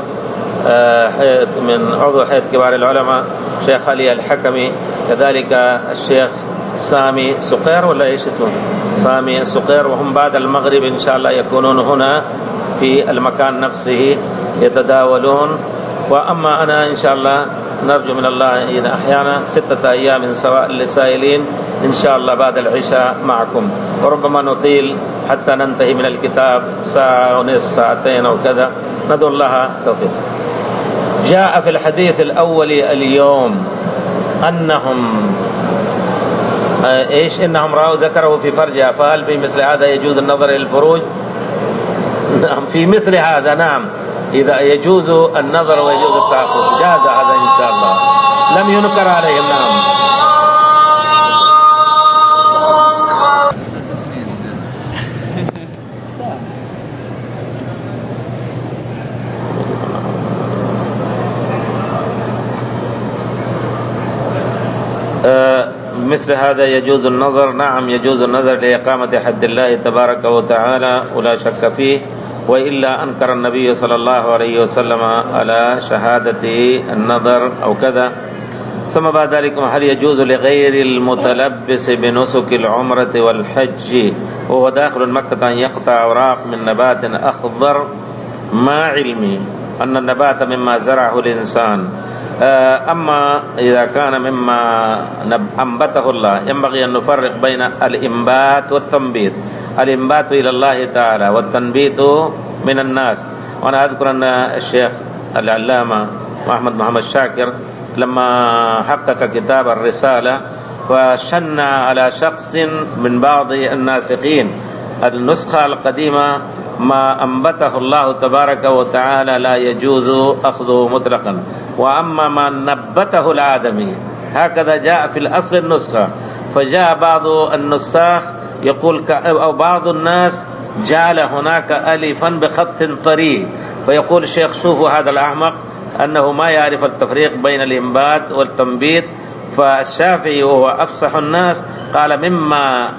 من عضو هيئة كبار العلماء شيخ علي الحكمي، كذلك الشيخ سامي سقير ولا ايش اسمه، سامي سقير، وهم بعد المغرب إن شاء الله يكونون هنا في المكان نفسه يتداولون. وأما أنا إن شاء الله نرجو من الله إذا أحيانا 6 أيام سواء للسائلين إن شاء الله بعد العشاء معكم، وربما نطيل حتى ننتهي من الكتاب ساعة ونصف، ساعتين أو كذا، ندعو الله توفيق. جاء في الحديث الأول اليوم أنهم إنهم رأوا ذكره في فرجها، فهل في مثل هذا يجوز النظر إلى الفروج؟ نعم، في مثل هذا نعم، إذا يجوز النظر ويجوز التعقب جاز هذا إن شاء الله، لم ينكر عليهم. نعم. مثل هذا يجوز النظر، نعم يجوز النظر لإقامة حد الله تبارك وتعالى ولا شك فيه، وإلا أنكر النبي صلى الله عليه وسلم على شهادة النظر أو كذا. ثم بعد ذلك: هل يجوز لغير المتلبس بنسك العمرة والحج وهو داخل مكة أن يقطع أوراق من نبات أخضر مع علمي أن النبات مما زرعه الإنسان؟ أما إذا كان مما أنبته الله ينبغي أن نفرق بين الإنبات والتنبيت. الإنبات إلى الله تعالى والتنبيت من الناس. وأنا أذكر أن الشيخ العلامة محمد شاكر لما حقق كتاب الرسالة فشن على شخص من بعض الناسخين النسخة القديمة ما أنبته الله تبارك وتعالى لا يجوز أخذه مطلقا، وأما ما نبته الآدمي هكذا جاء في الأصل النسخة. فجاء بعض النساخ يقول أو بعض الناس جعل هناك ألفا بخط طري، فيقول الشيخ شوفوا هذا الأحمق أنه ما يعرف التفريق بين الإنبات والتنبيت. فالشافعي وهو أفصح الناس قال مما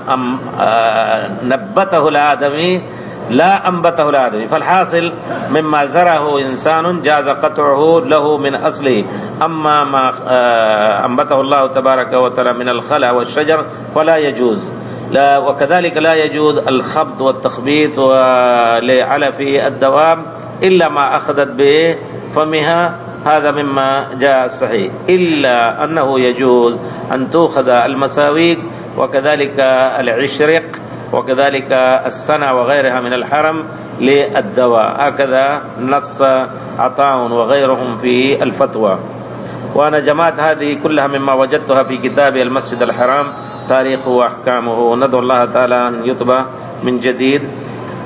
نبته الآدمي لا أنبته الآدمي، فالحاصل مما زرعه إنسان جاز قطعه له من أصله، أما ما أنبته الله تبارك وتعالى من الخلع والشجر فلا يجوز. لا، وكذلك لا يجوز الخبط والتخبيط لعلف الدواب إلا ما أخذت به فمها، هذا مما جاء الصحيح، إلا أنه يجوز أن تأخذ المساويق وكذلك العشرق وكذلك السنة وغيرها من الحرم للدواء، هكذا نص عطاء وغيرهم في الفتوى. وأنا جمعت هذه كلها مما وجدتها في كتاب المسجد الحرام تاريخه وأحكامه، وندعو الله تعالى أن يطبع من جديد.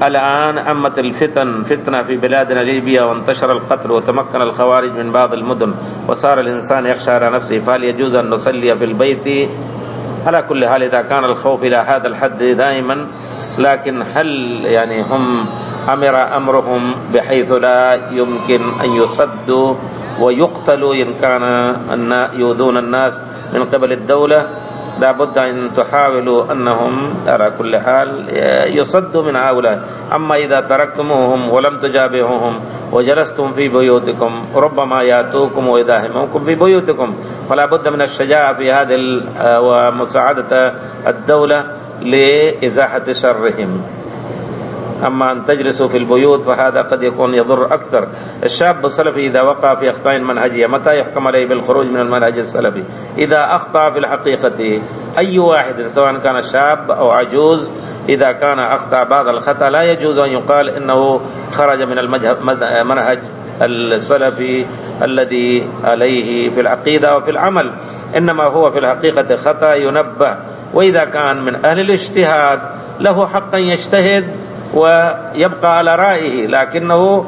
الآن عمت فتنة في بلادنا ليبيا، وانتشر القتل، وتمكن الخوارج من بعض المدن، وصار الإنسان يخشى على نفسه، فهل يجوز أن نصلي في البيت؟ على كل حال إذا كان الخوف إلى هذا الحد دائما، لكن هل يعني هم أمرهم بحيث لا يمكن أن يصدوا ويقتلوا إن كان يؤذون الناس من قبل الدولة؟ لا بد أن تحاولوا أنهم على كل حال يصدوا من هؤلاء. أما إذا تركتموهم ولم تجابهوهم وجلستم في بيوتكم ربما يأتوكم ويداهموكم في بيوتكم، فلا بد من الشجاعة في هذه ومساعدة الدولة لإزاحة شرهم. أما أن تجلسوا في البيوت فهذا قد يكون يضر أكثر. الشاب السلفي إذا وقع في أخطاء منهجية متى يحكم عليه بالخروج من المنهج السلفي؟ إذا أخطأ في الحقيقة أي واحد سواء كان شاب أو عجوز، إذا كان أخطأ بعض الخطأ لا يجوز أن يقال إنه خرج من المنهج السلفي الذي عليه في العقيدة وفي العمل، إنما هو في الحقيقة خطأ ينبه. وإذا كان من أهل الاجتهاد له حق يجتهد ويبقى على رأيه، لكنه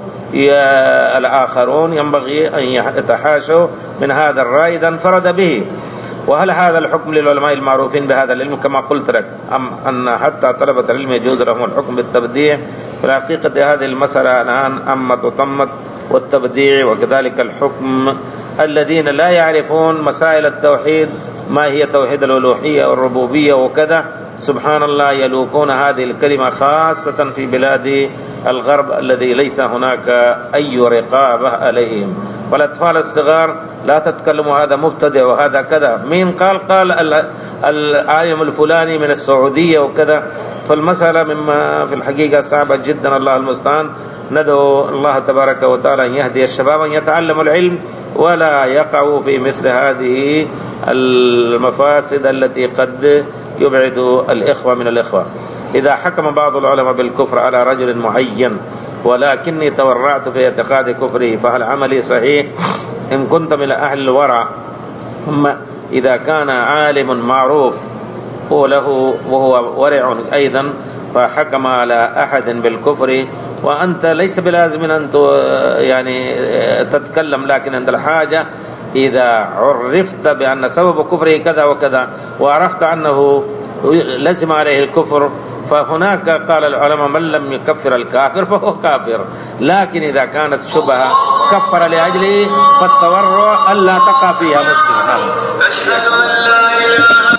الآخرون ينبغي أن يتحاشوا من هذا الرأي إذا انفرد به. وهل هذا الحكم للعلماء المعروفين بهذا العلم كما قلت لك، أم أن حتى طلبة العلم يجوز لهم الحكم بالتبديع؟ في الحقيقة هذه المسألة الآن أمت وطمت، والتبديع وكذلك الحكم الذين لا يعرفون مسائل التوحيد، ما هي توحيد الألوهية والربوبية وكذا، سبحان الله يلوكون هذه الكلمة خاصة في بلاد الغرب الذي ليس هناك أي رقابة عليهم. والأطفال الصغار لا تتكلموا هذا مبتدع وهذا كذا، مين قال العالم الفلاني من السعودية وكذا. فالمسألة مما في الحقيقة صعبة جدا، الله المستعان. ندعو الله تبارك وتعالى أن يهدي الشباب أن يتعلموا العلم ولا يقعوا في مثل هذه المفاسد التي قد يبعد الإخوة من الإخوة. إذا حكم بعض العلماء بالكفر على رجل معين ولكني تورعت في اعتقاد كفره، فهل عملي صحيح إن كنت من أهل الورع؟ ثم إذا كان عالم معروف وهو ورع أيضا فحكم على أحد بالكفر، وأنت ليس بلازم أن يعني تتكلم، لكن عند الحاجة إذا عرفت بأن سبب كفره كذا وكذا وعرفت أنه لزم عليه الكفر، فهناك قال العلماء من لم يكفر الكافر فهو كافر. لكن إذا كانت شبهة كفر لأجله فالتورع ألا تقع فيها مسلم.